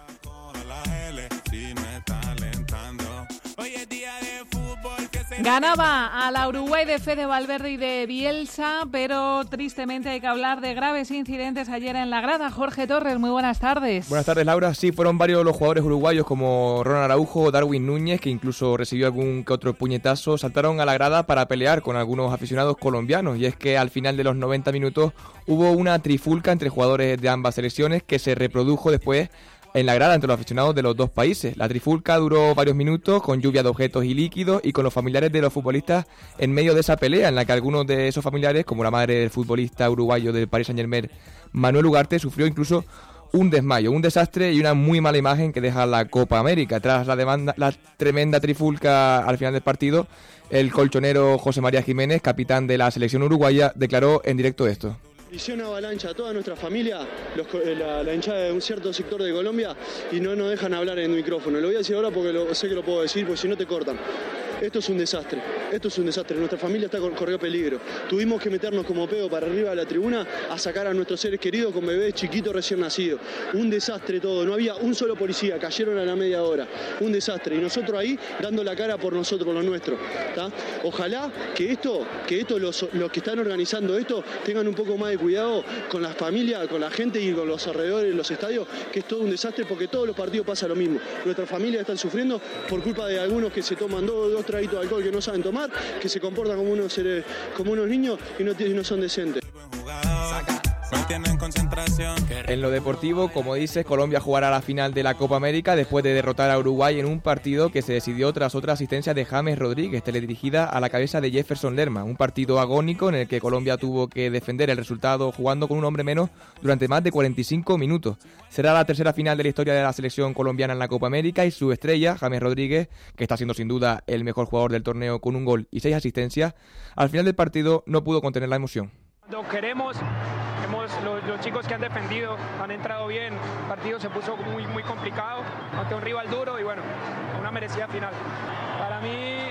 Ganaba a la Uruguay de Fede Valverde y de Bielsa, pero tristemente hay que hablar de graves incidentes ayer en la grada. Jorge Torres, muy buenas tardes. Buenas tardes, Laura. Sí, fueron varios los jugadores uruguayos como Ronald Araujo, Darwin Núñez, que incluso recibió algún que otro puñetazo, saltaron a la grada para pelear con algunos aficionados colombianos. Y es que al final de los noventa minutos hubo una trifulca entre jugadores de ambas selecciones que se reprodujo después en la grada entre los aficionados de los dos países. La trifulca duró varios minutos con lluvia de objetos y líquidos y con los familiares de los futbolistas en medio de esa pelea en la que algunos de esos familiares, como la madre del futbolista uruguayo del Paris Saint-Germain, Manuel Ugarte, sufrió incluso un desmayo, un desastre y una muy mala imagen que deja la Copa América. Tras la, demanda, la tremenda trifulca al final del partido, el colchonero José María Jiménez, capitán de la selección uruguaya, declaró en directo esto. Hice una avalancha a toda nuestra familia, los, la, la hinchada de un cierto sector de Colombia, y no nos dejan hablar en el micrófono. Lo voy a decir ahora porque lo, sé que lo puedo decir, porque si no te cortan. Esto es un desastre, esto es un desastre, nuestra familia está corriendo peligro. Tuvimos que meternos como pedo para arriba de la tribuna a sacar a nuestros seres queridos con bebés chiquitos recién nacidos. Un desastre todo, no había un solo policía, cayeron a la media hora. Un desastre, y nosotros ahí dando la cara por nosotros, por lo nuestro. ¿Tá? Ojalá que esto, que esto los, los que están organizando esto tengan un poco más de cuidado con las familias, con la gente y con los alrededores de los estadios, que es todo un desastre porque todos los partidos pasa lo mismo. Nuestras familias están sufriendo por culpa de algunos que se toman dos, dos traguitos de alcohol que no saben tomar, que se comportan como unos, seres, como unos niños y no, y no son decentes. En lo deportivo, como dices, Colombia jugará la final de la Copa América después de derrotar a Uruguay en un partido que se decidió tras otra asistencia de James Rodríguez, teledirigida a la cabeza de Jefferson Lerma. Un partido agónico en el que Colombia tuvo que defender el resultado jugando con un hombre menos durante más de cuarenta y cinco minutos. Será la tercera final de la historia de la selección colombiana en la Copa América y su estrella, James Rodríguez, que está siendo sin duda el mejor jugador del torneo con un gol y seis asistencias, al final del partido no pudo contener la emoción. Cuando queremos, hemos, los, los chicos que han defendido han entrado bien, el partido se puso muy, muy complicado ante un rival duro y bueno, una merecida final. Para mí,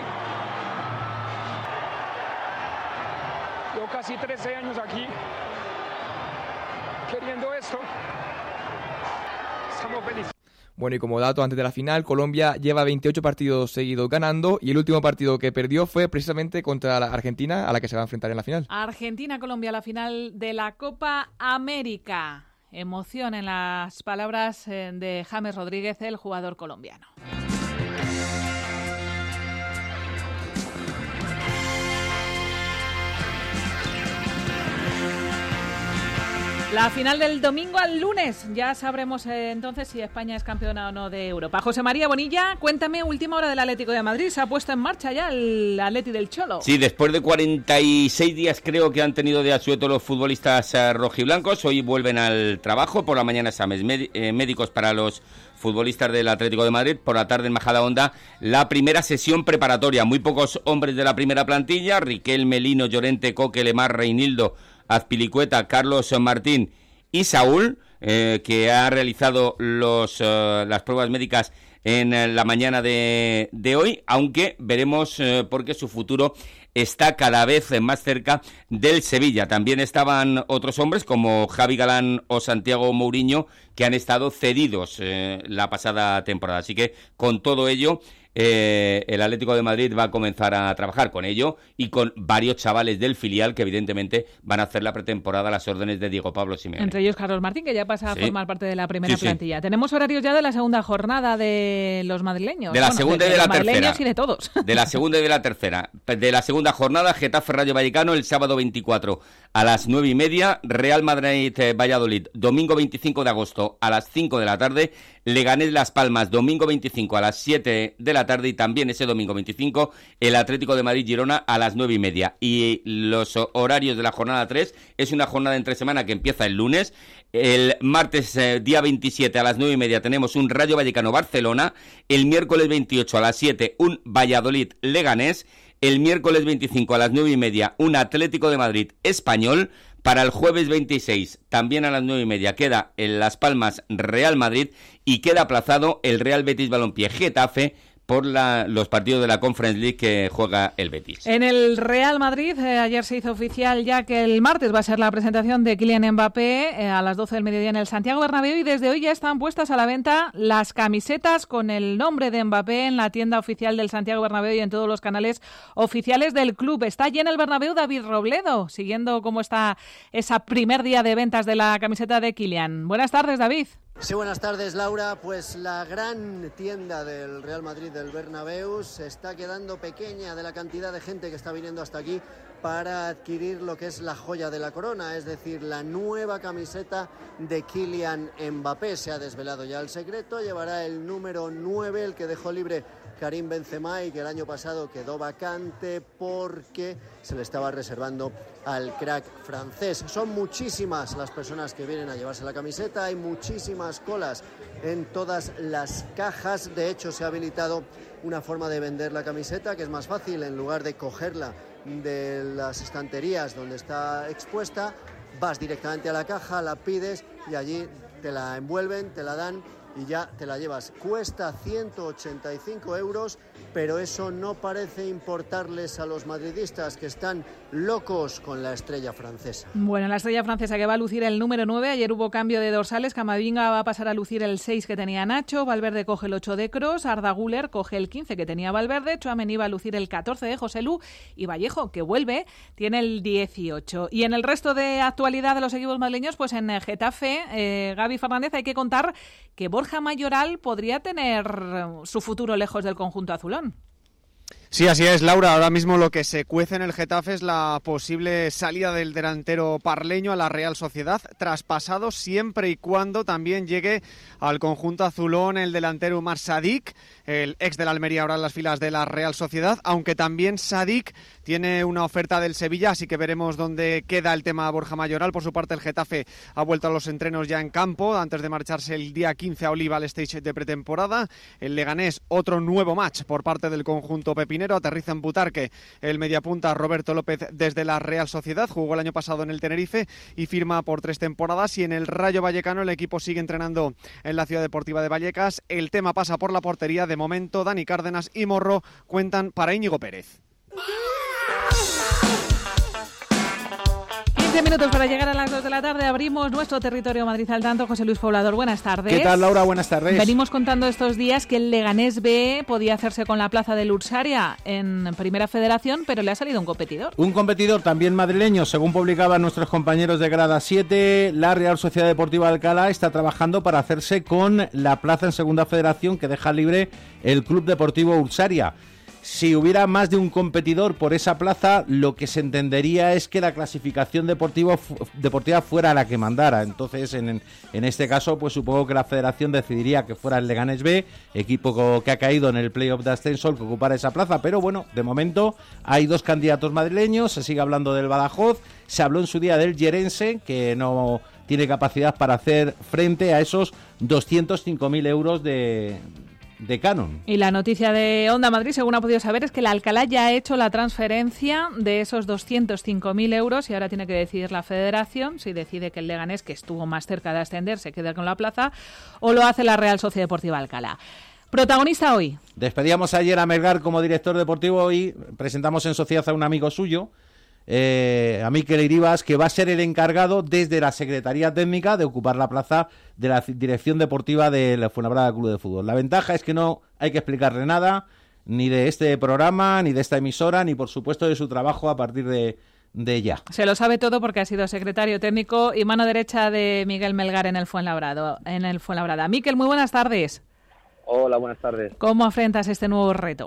yo casi trece años aquí, queriendo esto, estamos felices. Bueno, y como dato, antes de la final, Colombia lleva veintiocho partidos seguidos ganando y el último partido que perdió fue precisamente contra la Argentina, a la que se va a enfrentar en la final. Argentina-Colombia, la final de la Copa América. Emoción en las palabras de James Rodríguez, el jugador colombiano. La final del domingo al lunes. Ya sabremos eh, entonces si España es campeona o no de Europa. José María Bonilla, cuéntame, última hora del Atlético de Madrid. Se ha puesto en marcha ya el Atleti del Cholo. Sí, después de cuarenta y seis días creo que han tenido de asueto los futbolistas eh, rojiblancos. Hoy vuelven al trabajo. Por la mañana exámenes med- eh, médicos para los futbolistas del Atlético de Madrid. Por la tarde en Majadahonda la primera sesión preparatoria. Muy pocos hombres de la primera plantilla. Riquelme, Lino, Llorente, Coque, Lemar, Reinildo, Azpilicueta, Carlos Martín y Saúl, eh, que ha realizado los, uh, las pruebas médicas en uh, la mañana de, de hoy, aunque veremos uh, porque su futuro está cada vez más cerca del Sevilla. También estaban otros hombres como Javi Galán o Santiago Mourinho, que han estado cedidos eh, la pasada temporada. Así que con todo ello, Eh, el Atlético de Madrid va a comenzar a trabajar con ello y con varios chavales del filial que evidentemente van a hacer la pretemporada a las órdenes de Diego Pablo Simeone. Entre ellos Carlos Martín, que ya pasa a sí. formar parte de la primera sí, plantilla. Sí. Tenemos horarios ya de la segunda jornada de los madrileños. De la bueno, segunda de, y de, de la los tercera. madrileños y de todos. De la segunda y de la tercera. De la segunda jornada, Getafe Rayo Vallecano el sábado veinticuatro a las nueve y media, Real Madrid eh, Valladolid domingo veinticinco de agosto a las cinco de la tarde, Leganés Las Palmas domingo veinticinco a las siete de la tarde y también ese domingo veinticinco el Atlético de Madrid Girona a las nueve y media. Y los horarios de la jornada tres es una jornada entre semana que empieza el lunes. El martes eh, día veintisiete a las nueve y media tenemos un Rayo Vallecano Barcelona, el miércoles veintiocho a las siete un Valladolid Leganés, el miércoles veinticinco a las nueve y media un Atlético de Madrid Español. Para el jueves veintiséis, también a las nueve y media, queda en Las Palmas Real Madrid y queda aplazado el Real Betis Balompié Getafe por la, los partidos de la Conference League que juega el Betis. En el Real Madrid, eh, ayer se hizo oficial ya que el martes va a ser la presentación de Kylian Mbappé eh, a las doce del mediodía en el Santiago Bernabéu y desde hoy ya están puestas a la venta las camisetas con el nombre de Mbappé en la tienda oficial del Santiago Bernabéu y en todos los canales oficiales del club. Está allí en el Bernabéu David Robledo, siguiendo cómo está ese primer día de ventas de la camiseta de Kylian. Buenas tardes, David. Sí, buenas tardes, Laura. Pues la gran tienda del Real Madrid del Bernabéu se está quedando pequeña de la cantidad de gente que está viniendo hasta aquí para adquirir lo que es la joya de la corona, es decir, la nueva camiseta de Kylian Mbappé. Se ha desvelado ya el secreto, llevará el número nueve, el que dejó libre Karim Benzema y que el año pasado quedó vacante porque se le estaba reservando al crack francés. Son muchísimas las personas que vienen a llevarse la camiseta, hay muchísimas colas en todas las cajas. De hecho, se ha habilitado una forma de vender la camiseta que es más fácil. En lugar de cogerla de las estanterías donde está expuesta, vas directamente a la caja, la pides y allí te la envuelven, te la dan y ya te la llevas. Cuesta ciento ochenta y cinco euros, pero eso no parece importarles a los madridistas, que están locos con la estrella francesa. Bueno, la estrella francesa que va a lucir el número nueve. Ayer hubo cambio de dorsales. Camavinga va a pasar a lucir el seis que tenía Nacho, Valverde coge el ocho de Kroos, Arda Güler coge el quince que tenía Valverde, Tchouaméni va a lucir el catorce de Joselu y Vallejo, que vuelve, tiene el dieciocho. Y en el resto de actualidad de los equipos madrileños, pues en Getafe, eh, Gaby Fernández, hay que contar que Borja Mayoral podría tener su futuro lejos del conjunto azulón. Sí, así es, Laura. Ahora mismo lo que se cuece en el Getafe es la posible salida del delantero parleño a la Real Sociedad, traspasado siempre y cuando también llegue al conjunto azulón el delantero Umar Sadik, el ex de la Almería, ahora en las filas de la Real Sociedad, aunque también Sadik tiene una oferta del Sevilla, así que veremos dónde queda el tema Borja Mayoral. Por su parte, el Getafe ha vuelto a los entrenos ya en campo, antes de marcharse el día quince a Oliva al stage de pretemporada. El Leganés, otro nuevo match por parte del conjunto pepinero. Aterriza en Butarque el mediapunta Roberto López desde la Real Sociedad, jugó el año pasado en el Tenerife y firma por tres temporadas. Y en el Rayo Vallecano el equipo sigue entrenando en la Ciudad Deportiva de Vallecas. El tema pasa por la portería. De momento Dani Cárdenas y Morro cuentan para Íñigo Pérez. quince minutos para llegar a las dos de la tarde. Abrimos nuestro territorio Madrid al tanto. José Luis Poblador, buenas tardes. ¿Qué tal, Laura? Buenas tardes. Venimos contando estos días que el Leganés B podía hacerse con la plaza del Ursaria en Primera Federación, pero le ha salido un competidor. Un competidor también madrileño, según publicaban nuestros compañeros de Grada siete. La Real Sociedad Deportiva de Alcalá está trabajando para hacerse con la plaza en Segunda Federación que deja libre el Club Deportivo Ursaria. Si hubiera más de un competidor por esa plaza, lo que se entendería es que la clasificación deportiva, deportiva fuera la que mandara. Entonces, en, en este caso, pues supongo que la federación decidiría que fuera el Leganés B, equipo que ha caído en el playoff de ascenso, el que ocupara esa plaza. Pero bueno, de momento hay dos candidatos madrileños, se sigue hablando del Badajoz, se habló en su día del Llerense, que no tiene capacidad para hacer frente a esos doscientos cinco mil euros de... de canon. Y la noticia de Onda Madrid, según ha podido saber, es que el Alcalá ya ha hecho la transferencia de esos doscientos cinco mil euros y ahora tiene que decidir la federación si decide que el Leganés, que estuvo más cerca de ascender, se queda con la plaza, o lo hace la Real Sociedad Deportiva Alcalá. Protagonista hoy. Despedíamos ayer a Melgar como director deportivo y presentamos en sociedad a un amigo suyo, Eh, a Mikel Iribas, que va a ser el encargado desde la Secretaría Técnica de ocupar la plaza de la Dirección Deportiva del Fuenlabrada Club de Fútbol. La ventaja es que no hay que explicarle nada, ni de este programa, ni de esta emisora, ni por supuesto de su trabajo a partir de, de ya. Se lo sabe todo porque ha sido secretario técnico y mano derecha de Miguel Melgar en el Fuenlabrado, en el Fuenlabrada. Mikel, muy buenas tardes. Hola, buenas tardes. ¿Cómo afrentas este nuevo reto?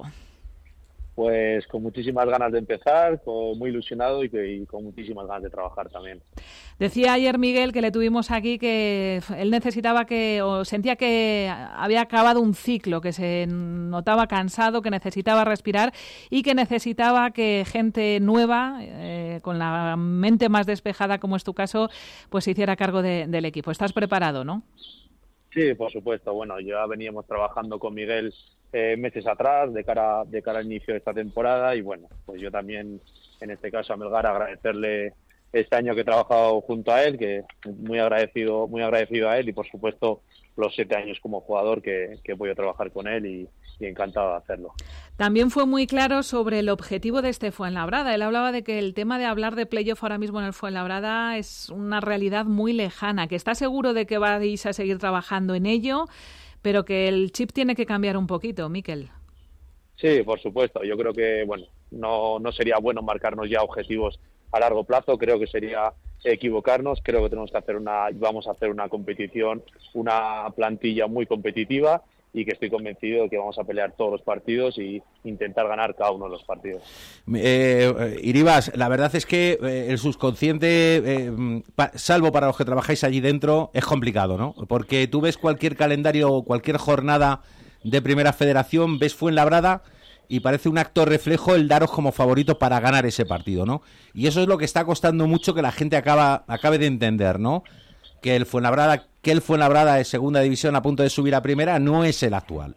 Pues con muchísimas ganas de empezar, con, muy ilusionado y, que, y con muchísimas ganas de trabajar también. Decía ayer Miguel, que le tuvimos aquí, que él necesitaba que, o sentía que había acabado un ciclo, que se notaba cansado, que necesitaba respirar y que necesitaba que gente nueva, eh, con la mente más despejada, como es tu caso, pues se hiciera cargo de, del equipo. ¿Estás preparado, no? Sí, por supuesto. Bueno, ya veníamos trabajando con Miguel eh, meses atrás de cara de cara al inicio de esta temporada y bueno, pues yo también en este caso a Melgar agradecerle este año que he trabajado junto a él, que muy agradecido muy agradecido a él y por supuesto los siete años como jugador que, que he podido trabajar con él y, y encantado de hacerlo. También fue muy claro sobre el objetivo de este Fuenlabrada. Él hablaba de que el tema de hablar de playoff ahora mismo en el Fuenlabrada es una realidad muy lejana, que está seguro de que vais a seguir trabajando en ello, pero que el chip tiene que cambiar un poquito, Mikel. Sí, por supuesto. Yo creo que bueno, no, no sería bueno marcarnos ya objetivos a largo plazo. Creo que sería equivocarnos. Creo que tenemos que hacer una, vamos a hacer una competición, una plantilla muy competitiva y que estoy convencido de que vamos a pelear todos los partidos y intentar ganar cada uno de los partidos. Eh, Iribas, la verdad es que eh, el subconsciente, eh, pa, salvo para los que trabajáis allí dentro, es complicado, ¿no? Porque tú ves cualquier calendario o cualquier jornada de Primera Federación, ves Fuenlabrada y parece un acto reflejo el daros como favoritos para ganar ese partido, ¿no? Y eso es lo que está costando mucho que la gente acaba, acabe de entender, ¿no? Que el Fuenlabrada, que el Fuenlabrada de segunda división a punto de subir a primera no es el actual.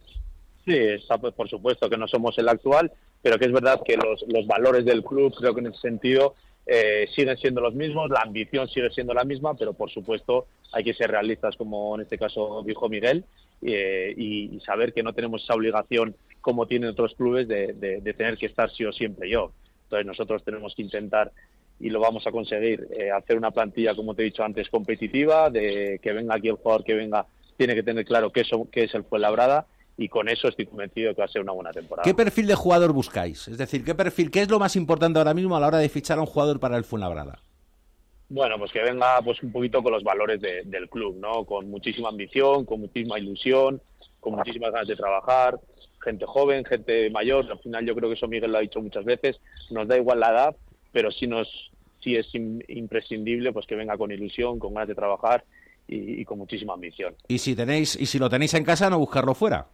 Sí, está, pues, por supuesto que no somos el actual, pero que es verdad que los, los valores del club, creo que en ese sentido eh, siguen siendo los mismos, la ambición sigue siendo la misma, pero por supuesto hay que ser realistas, como en este caso dijo Miguel, eh, y, y saber que no tenemos esa obligación como tienen otros clubes de, de, de tener que estar sí o siempre yo. Entonces nosotros tenemos que intentar, y lo vamos a conseguir, eh, hacer una plantilla, como te he dicho antes, competitiva, de que venga aquí el jugador que venga, tiene que tener claro qué es, qué es el Fuenlabrada, y con eso estoy convencido de que va a ser una buena temporada. ¿Qué perfil de jugador buscáis? Es decir, ¿qué perfil, qué es lo más importante ahora mismo a la hora de fichar a un jugador para el Fuenlabrada? Bueno, pues que venga pues un poquito con los valores de, del club, ¿no? Con muchísima ambición, con muchísima ilusión, con muchísimas ganas de trabajar, gente joven, gente mayor. Al final yo creo que eso Miguel lo ha dicho muchas veces, nos da igual la edad, pero sí, nos, sí es imprescindible pues que venga con ilusión, con ganas de trabajar y, y con muchísima ambición. Y si tenéis y si lo tenéis en casa, no buscarlo fuera.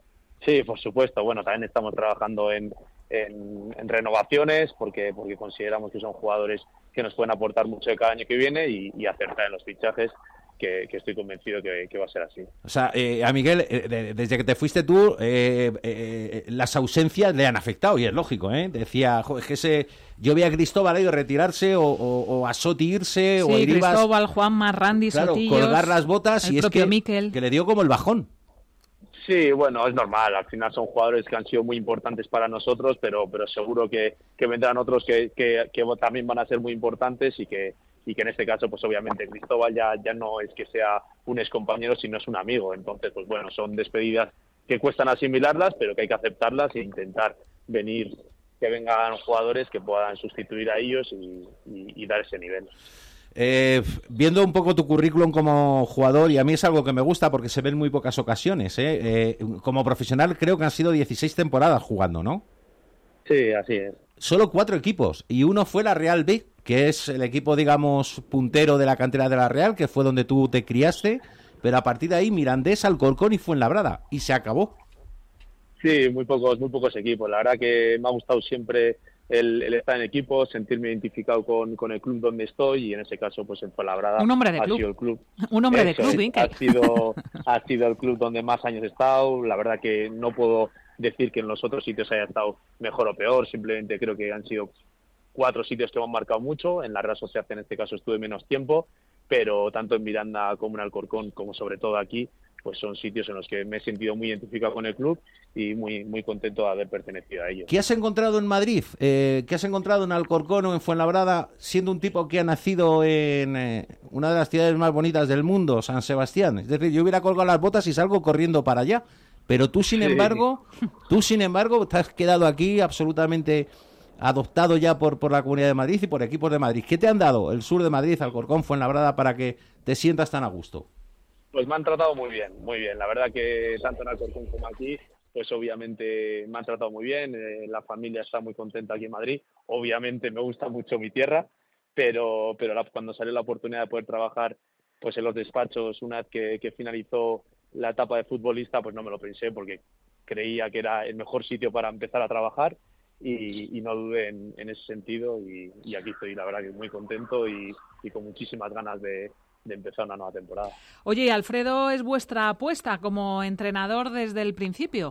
Sí, por supuesto. Bueno, también estamos trabajando en, en, en renovaciones porque porque consideramos que son jugadores que nos pueden aportar mucho de cada año que viene y, y acertar en los fichajes, que, que estoy convencido que, que va a ser así. O sea, eh, a Miguel, eh, de, desde que te fuiste tú, eh, eh, las ausencias le han afectado, y es lógico, ¿eh? Decía, jo, es que ese, yo vi a Cristóbal ahí retirarse o, o, o a Soti irse, sí, o a Iribas, Cristóbal, Juanma, Randy, claro, Sotillos, colgar las botas, y es que, Miquel. que le dio como el bajón. Sí, bueno, es normal. Al final son jugadores que han sido muy importantes para nosotros, pero pero seguro que, que vendrán otros que, que, que también van a ser muy importantes y que y que en este caso, pues obviamente Cristóbal ya, ya no es que sea un excompañero, sino es un amigo. Entonces, pues bueno, son despedidas que cuestan asimilarlas, pero que hay que aceptarlas e intentar venir, que vengan jugadores que puedan sustituir a ellos y, y, y dar ese nivel. Eh, viendo un poco tu currículum como jugador, y a mí es algo que me gusta porque se ve en muy pocas ocasiones, ¿eh? Eh, como profesional creo que han sido dieciséis temporadas jugando, ¿no? Sí, así es. Solo cuatro equipos, y uno fue la Real B, que es el equipo, digamos, puntero de la cantera de la Real, que fue donde tú te criaste, pero a partir de ahí Mirandés, Alcorcón y Fuenlabrada, y se acabó. Sí, muy pocos, muy pocos equipos. La verdad que me ha gustado siempre el, el estar en equipo, sentirme identificado con, con el club donde estoy, y en ese caso, pues en Fuenlabrada un hombre de ha club. sido el club. Un hombre Eso de club, es, Vinque. ha sido, ha sido el club donde más años he estado. La verdad que no puedo decir que en los otros sitios haya estado mejor o peor, simplemente creo que han sido cuatro sitios que me han marcado mucho. En la Real Sociedad en este caso estuve menos tiempo, pero tanto en Miranda como en Alcorcón, como sobre todo aquí, pues son sitios en los que me he sentido muy identificado con el club y muy muy contento de haber pertenecido a ellos. ¿Qué has encontrado en Madrid? Eh, ¿Qué has encontrado en Alcorcón o en Fuenlabrada, siendo un tipo que ha nacido en eh, una de las ciudades más bonitas del mundo, San Sebastián? Es decir, yo hubiera colgado las botas y salgo corriendo para allá, pero tú sin Sí. embargo, tú sin embargo te has quedado aquí absolutamente adoptado ya por, por la Comunidad de Madrid y por equipos de Madrid. ¿Qué te han dado el sur de Madrid, Alcorcón, Fuenlabrada, para que te sientas tan a gusto? Pues me han tratado muy bien, muy bien. La verdad que tanto en Alcorcón como aquí, pues obviamente me han tratado muy bien. Eh, la familia está muy contenta aquí en Madrid. Obviamente me gusta mucho mi tierra, pero pero la, cuando salió la oportunidad de poder trabajar pues en los despachos, una vez que, que finalizó la etapa de futbolista, pues no me lo pensé porque creía que era el mejor sitio para empezar a trabajar. Y, y no dudé en, en ese sentido y, y aquí estoy, la verdad que muy contento y, y con muchísimas ganas de, de empezar una nueva temporada. Oye, Alfredo es vuestra apuesta como entrenador desde el principio.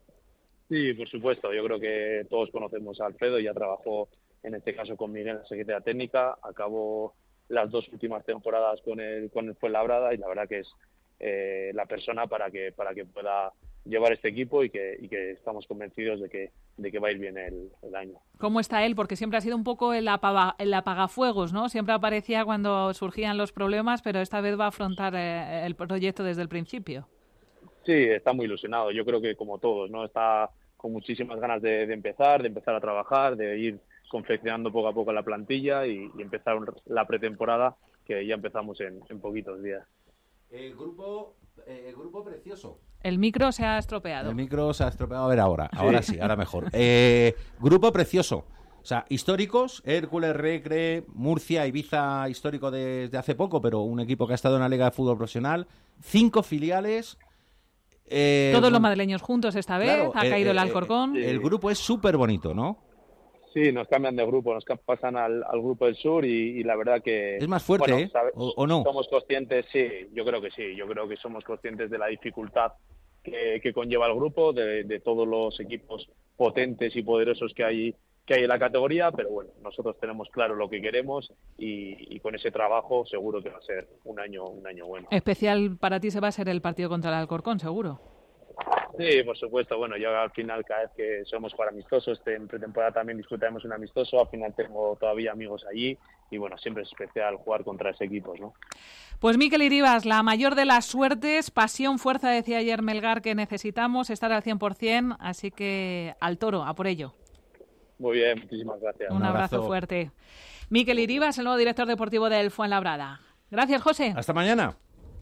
Sí, por supuesto. Yo creo que todos conocemos a Alfredo. Ya trabajó en este caso con Miguel en la Secretaría Técnica. Acabó las dos últimas temporadas con el con el Fuenlabrada y la verdad que es eh, la persona para que para que pueda llevar este equipo y que, y que estamos convencidos de que, de que va a ir bien el, el año. ¿Cómo está él? Porque siempre ha sido un poco el, apaga, el apagafuegos, ¿no? Siempre aparecía cuando surgían los problemas, pero esta vez va a afrontar eh, el proyecto desde el principio. Sí, está muy ilusionado. Yo creo que como todos, ¿no? Está con muchísimas ganas de, de empezar, de empezar a trabajar, de ir confeccionando poco a poco la plantilla y, y empezar la pretemporada, que ya empezamos en, en poquitos días. El grupo Eh, grupo precioso. El micro se ha estropeado. El micro se ha estropeado. A ver ahora. Ahora sí, ahora mejor. Eh, grupo precioso. O sea, históricos, Hércules, Recre, Murcia, Ibiza, histórico desde hace poco, pero un equipo que ha estado en la Liga de Fútbol Profesional. Cinco filiales. Eh, Todos los madrileños juntos esta vez. claro, ha eh, caído el eh, Alcorcón. El grupo es súper bonito, ¿no? Sí, nos cambian de grupo, nos pasan al, al grupo del sur y, y la verdad que... Es más fuerte, bueno, ¿eh? sabe, ¿O, ¿O no? Somos conscientes, sí, yo creo que sí, yo creo que somos conscientes de la dificultad que, que conlleva el grupo, de, de todos los equipos potentes y poderosos que hay que hay en la categoría, pero bueno, nosotros tenemos claro lo que queremos y, y con ese trabajo seguro que va a ser un año un año bueno. Especial para ti se va a ser el partido contra el Alcorcón, seguro. Sí, por supuesto. Bueno, yo al final cada vez que somos jugar amistosos, en pretemporada también disfrutaremos un amistoso, al final tengo todavía amigos allí y bueno, siempre es especial jugar contra ese equipo, ¿no? Pues Mikel Iribas, la mayor de las suertes, pasión, fuerza, decía ayer Melgar que necesitamos estar al cien por ciento, así que al toro, a por ello. Muy bien, muchísimas gracias. Un, Un abrazo. abrazo fuerte. Mikel Iribas, el nuevo director deportivo del Fuenlabrada. Gracias, José. Hasta mañana.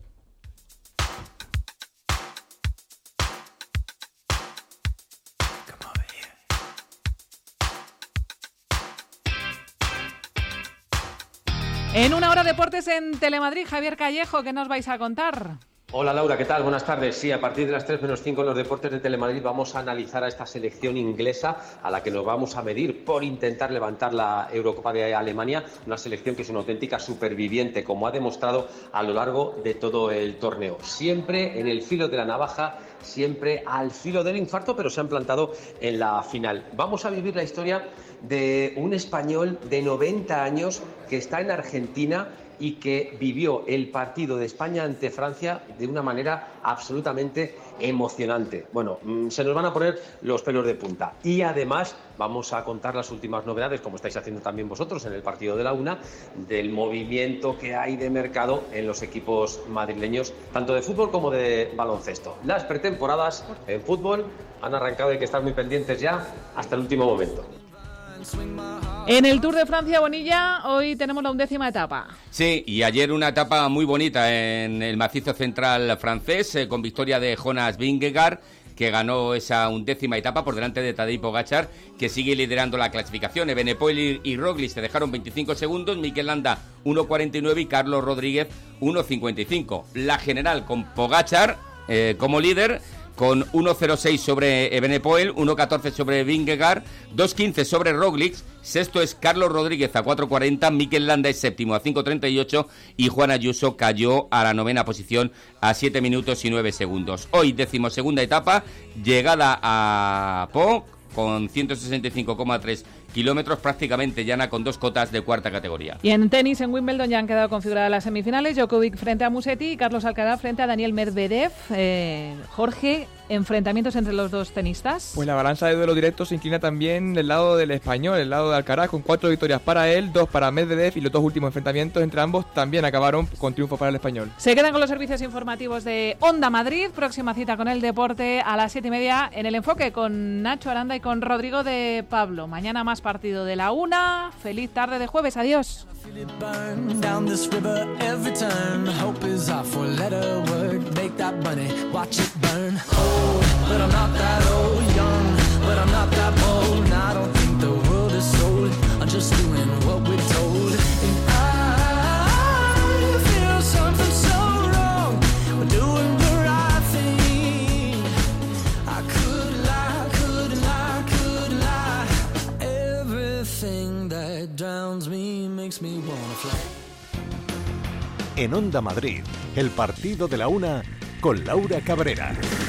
En una hora deportes en Telemadrid, Javier Callejo, ¿qué nos vais a contar? Hola Laura, ¿qué tal? Buenas tardes. Sí, a partir de las tres menos cinco en los deportes de Telemadrid vamos a analizar a esta selección inglesa a la que nos vamos a medir por intentar levantar la Eurocopa de Alemania, una selección que es una auténtica superviviente, como ha demostrado a lo largo de todo el torneo. Siempre en el filo de la navaja, siempre al filo del infarto, pero se han plantado en la final. Vamos a vivir la historia de un español de noventa años que está en Argentina y que vivió el partido de España ante Francia de una manera absolutamente emocionante. Bueno, se nos van a poner los pelos de punta. Y además vamos a contar las últimas novedades, como estáis haciendo también vosotros en el partido de la una, del movimiento que hay de mercado en los equipos madrileños, tanto de fútbol como de baloncesto. Las pretemporadas en fútbol han arrancado, hay que estar muy pendientes ya hasta el último momento. En el Tour de Francia, Bonilla, hoy tenemos la undécima etapa. Sí, y ayer una etapa muy bonita en el macizo central francés, eh, con victoria de Jonas Vingegaard, que ganó esa undécima etapa por delante de Tadej Pogačar, que sigue liderando la clasificación. Evenepoel y Roglic se dejaron veinticinco segundos, Mikel Landa uno cuarenta y nueve y Carlos Rodríguez uno cincuenta y cinco. La general con Pogačar eh, como líder, con uno cero seis sobre Evenepoel, uno catorce sobre Vingegaard, dos quince sobre Roglic, sexto es Carlos Rodríguez a cuatro cuarenta, Mikel Landa es séptimo a cinco treinta y ocho y Juan Ayuso cayó a la novena posición a siete minutos y nueve segundos. Hoy decimosegunda etapa, llegada a Po con ciento sesenta y cinco coma tres kilómetros, prácticamente llana, con dos cotas de cuarta categoría. Y en tenis, en Wimbledon, ya han quedado configuradas las semifinales. Djokovic frente a Musetti y Carlos Alcaraz frente a Daniel Medvedev. Eh, Jorge, ¿enfrentamientos entre los dos tenistas? Pues la balanza de duelo directo se inclina también del lado del español, el lado de Alcaraz, con cuatro victorias para él, dos para Medvedev, y los dos últimos enfrentamientos entre ambos también acabaron con triunfo para el español. Se quedan con los servicios informativos de Onda Madrid. Próxima cita con el deporte a las siete y media en El Enfoque, con Nacho Aranda y con Rodrigo de Pablo. Mañana más partido de la una. Feliz tarde de jueves. Adiós. En Onda Madrid, el partido de la una con Laura Cabrera.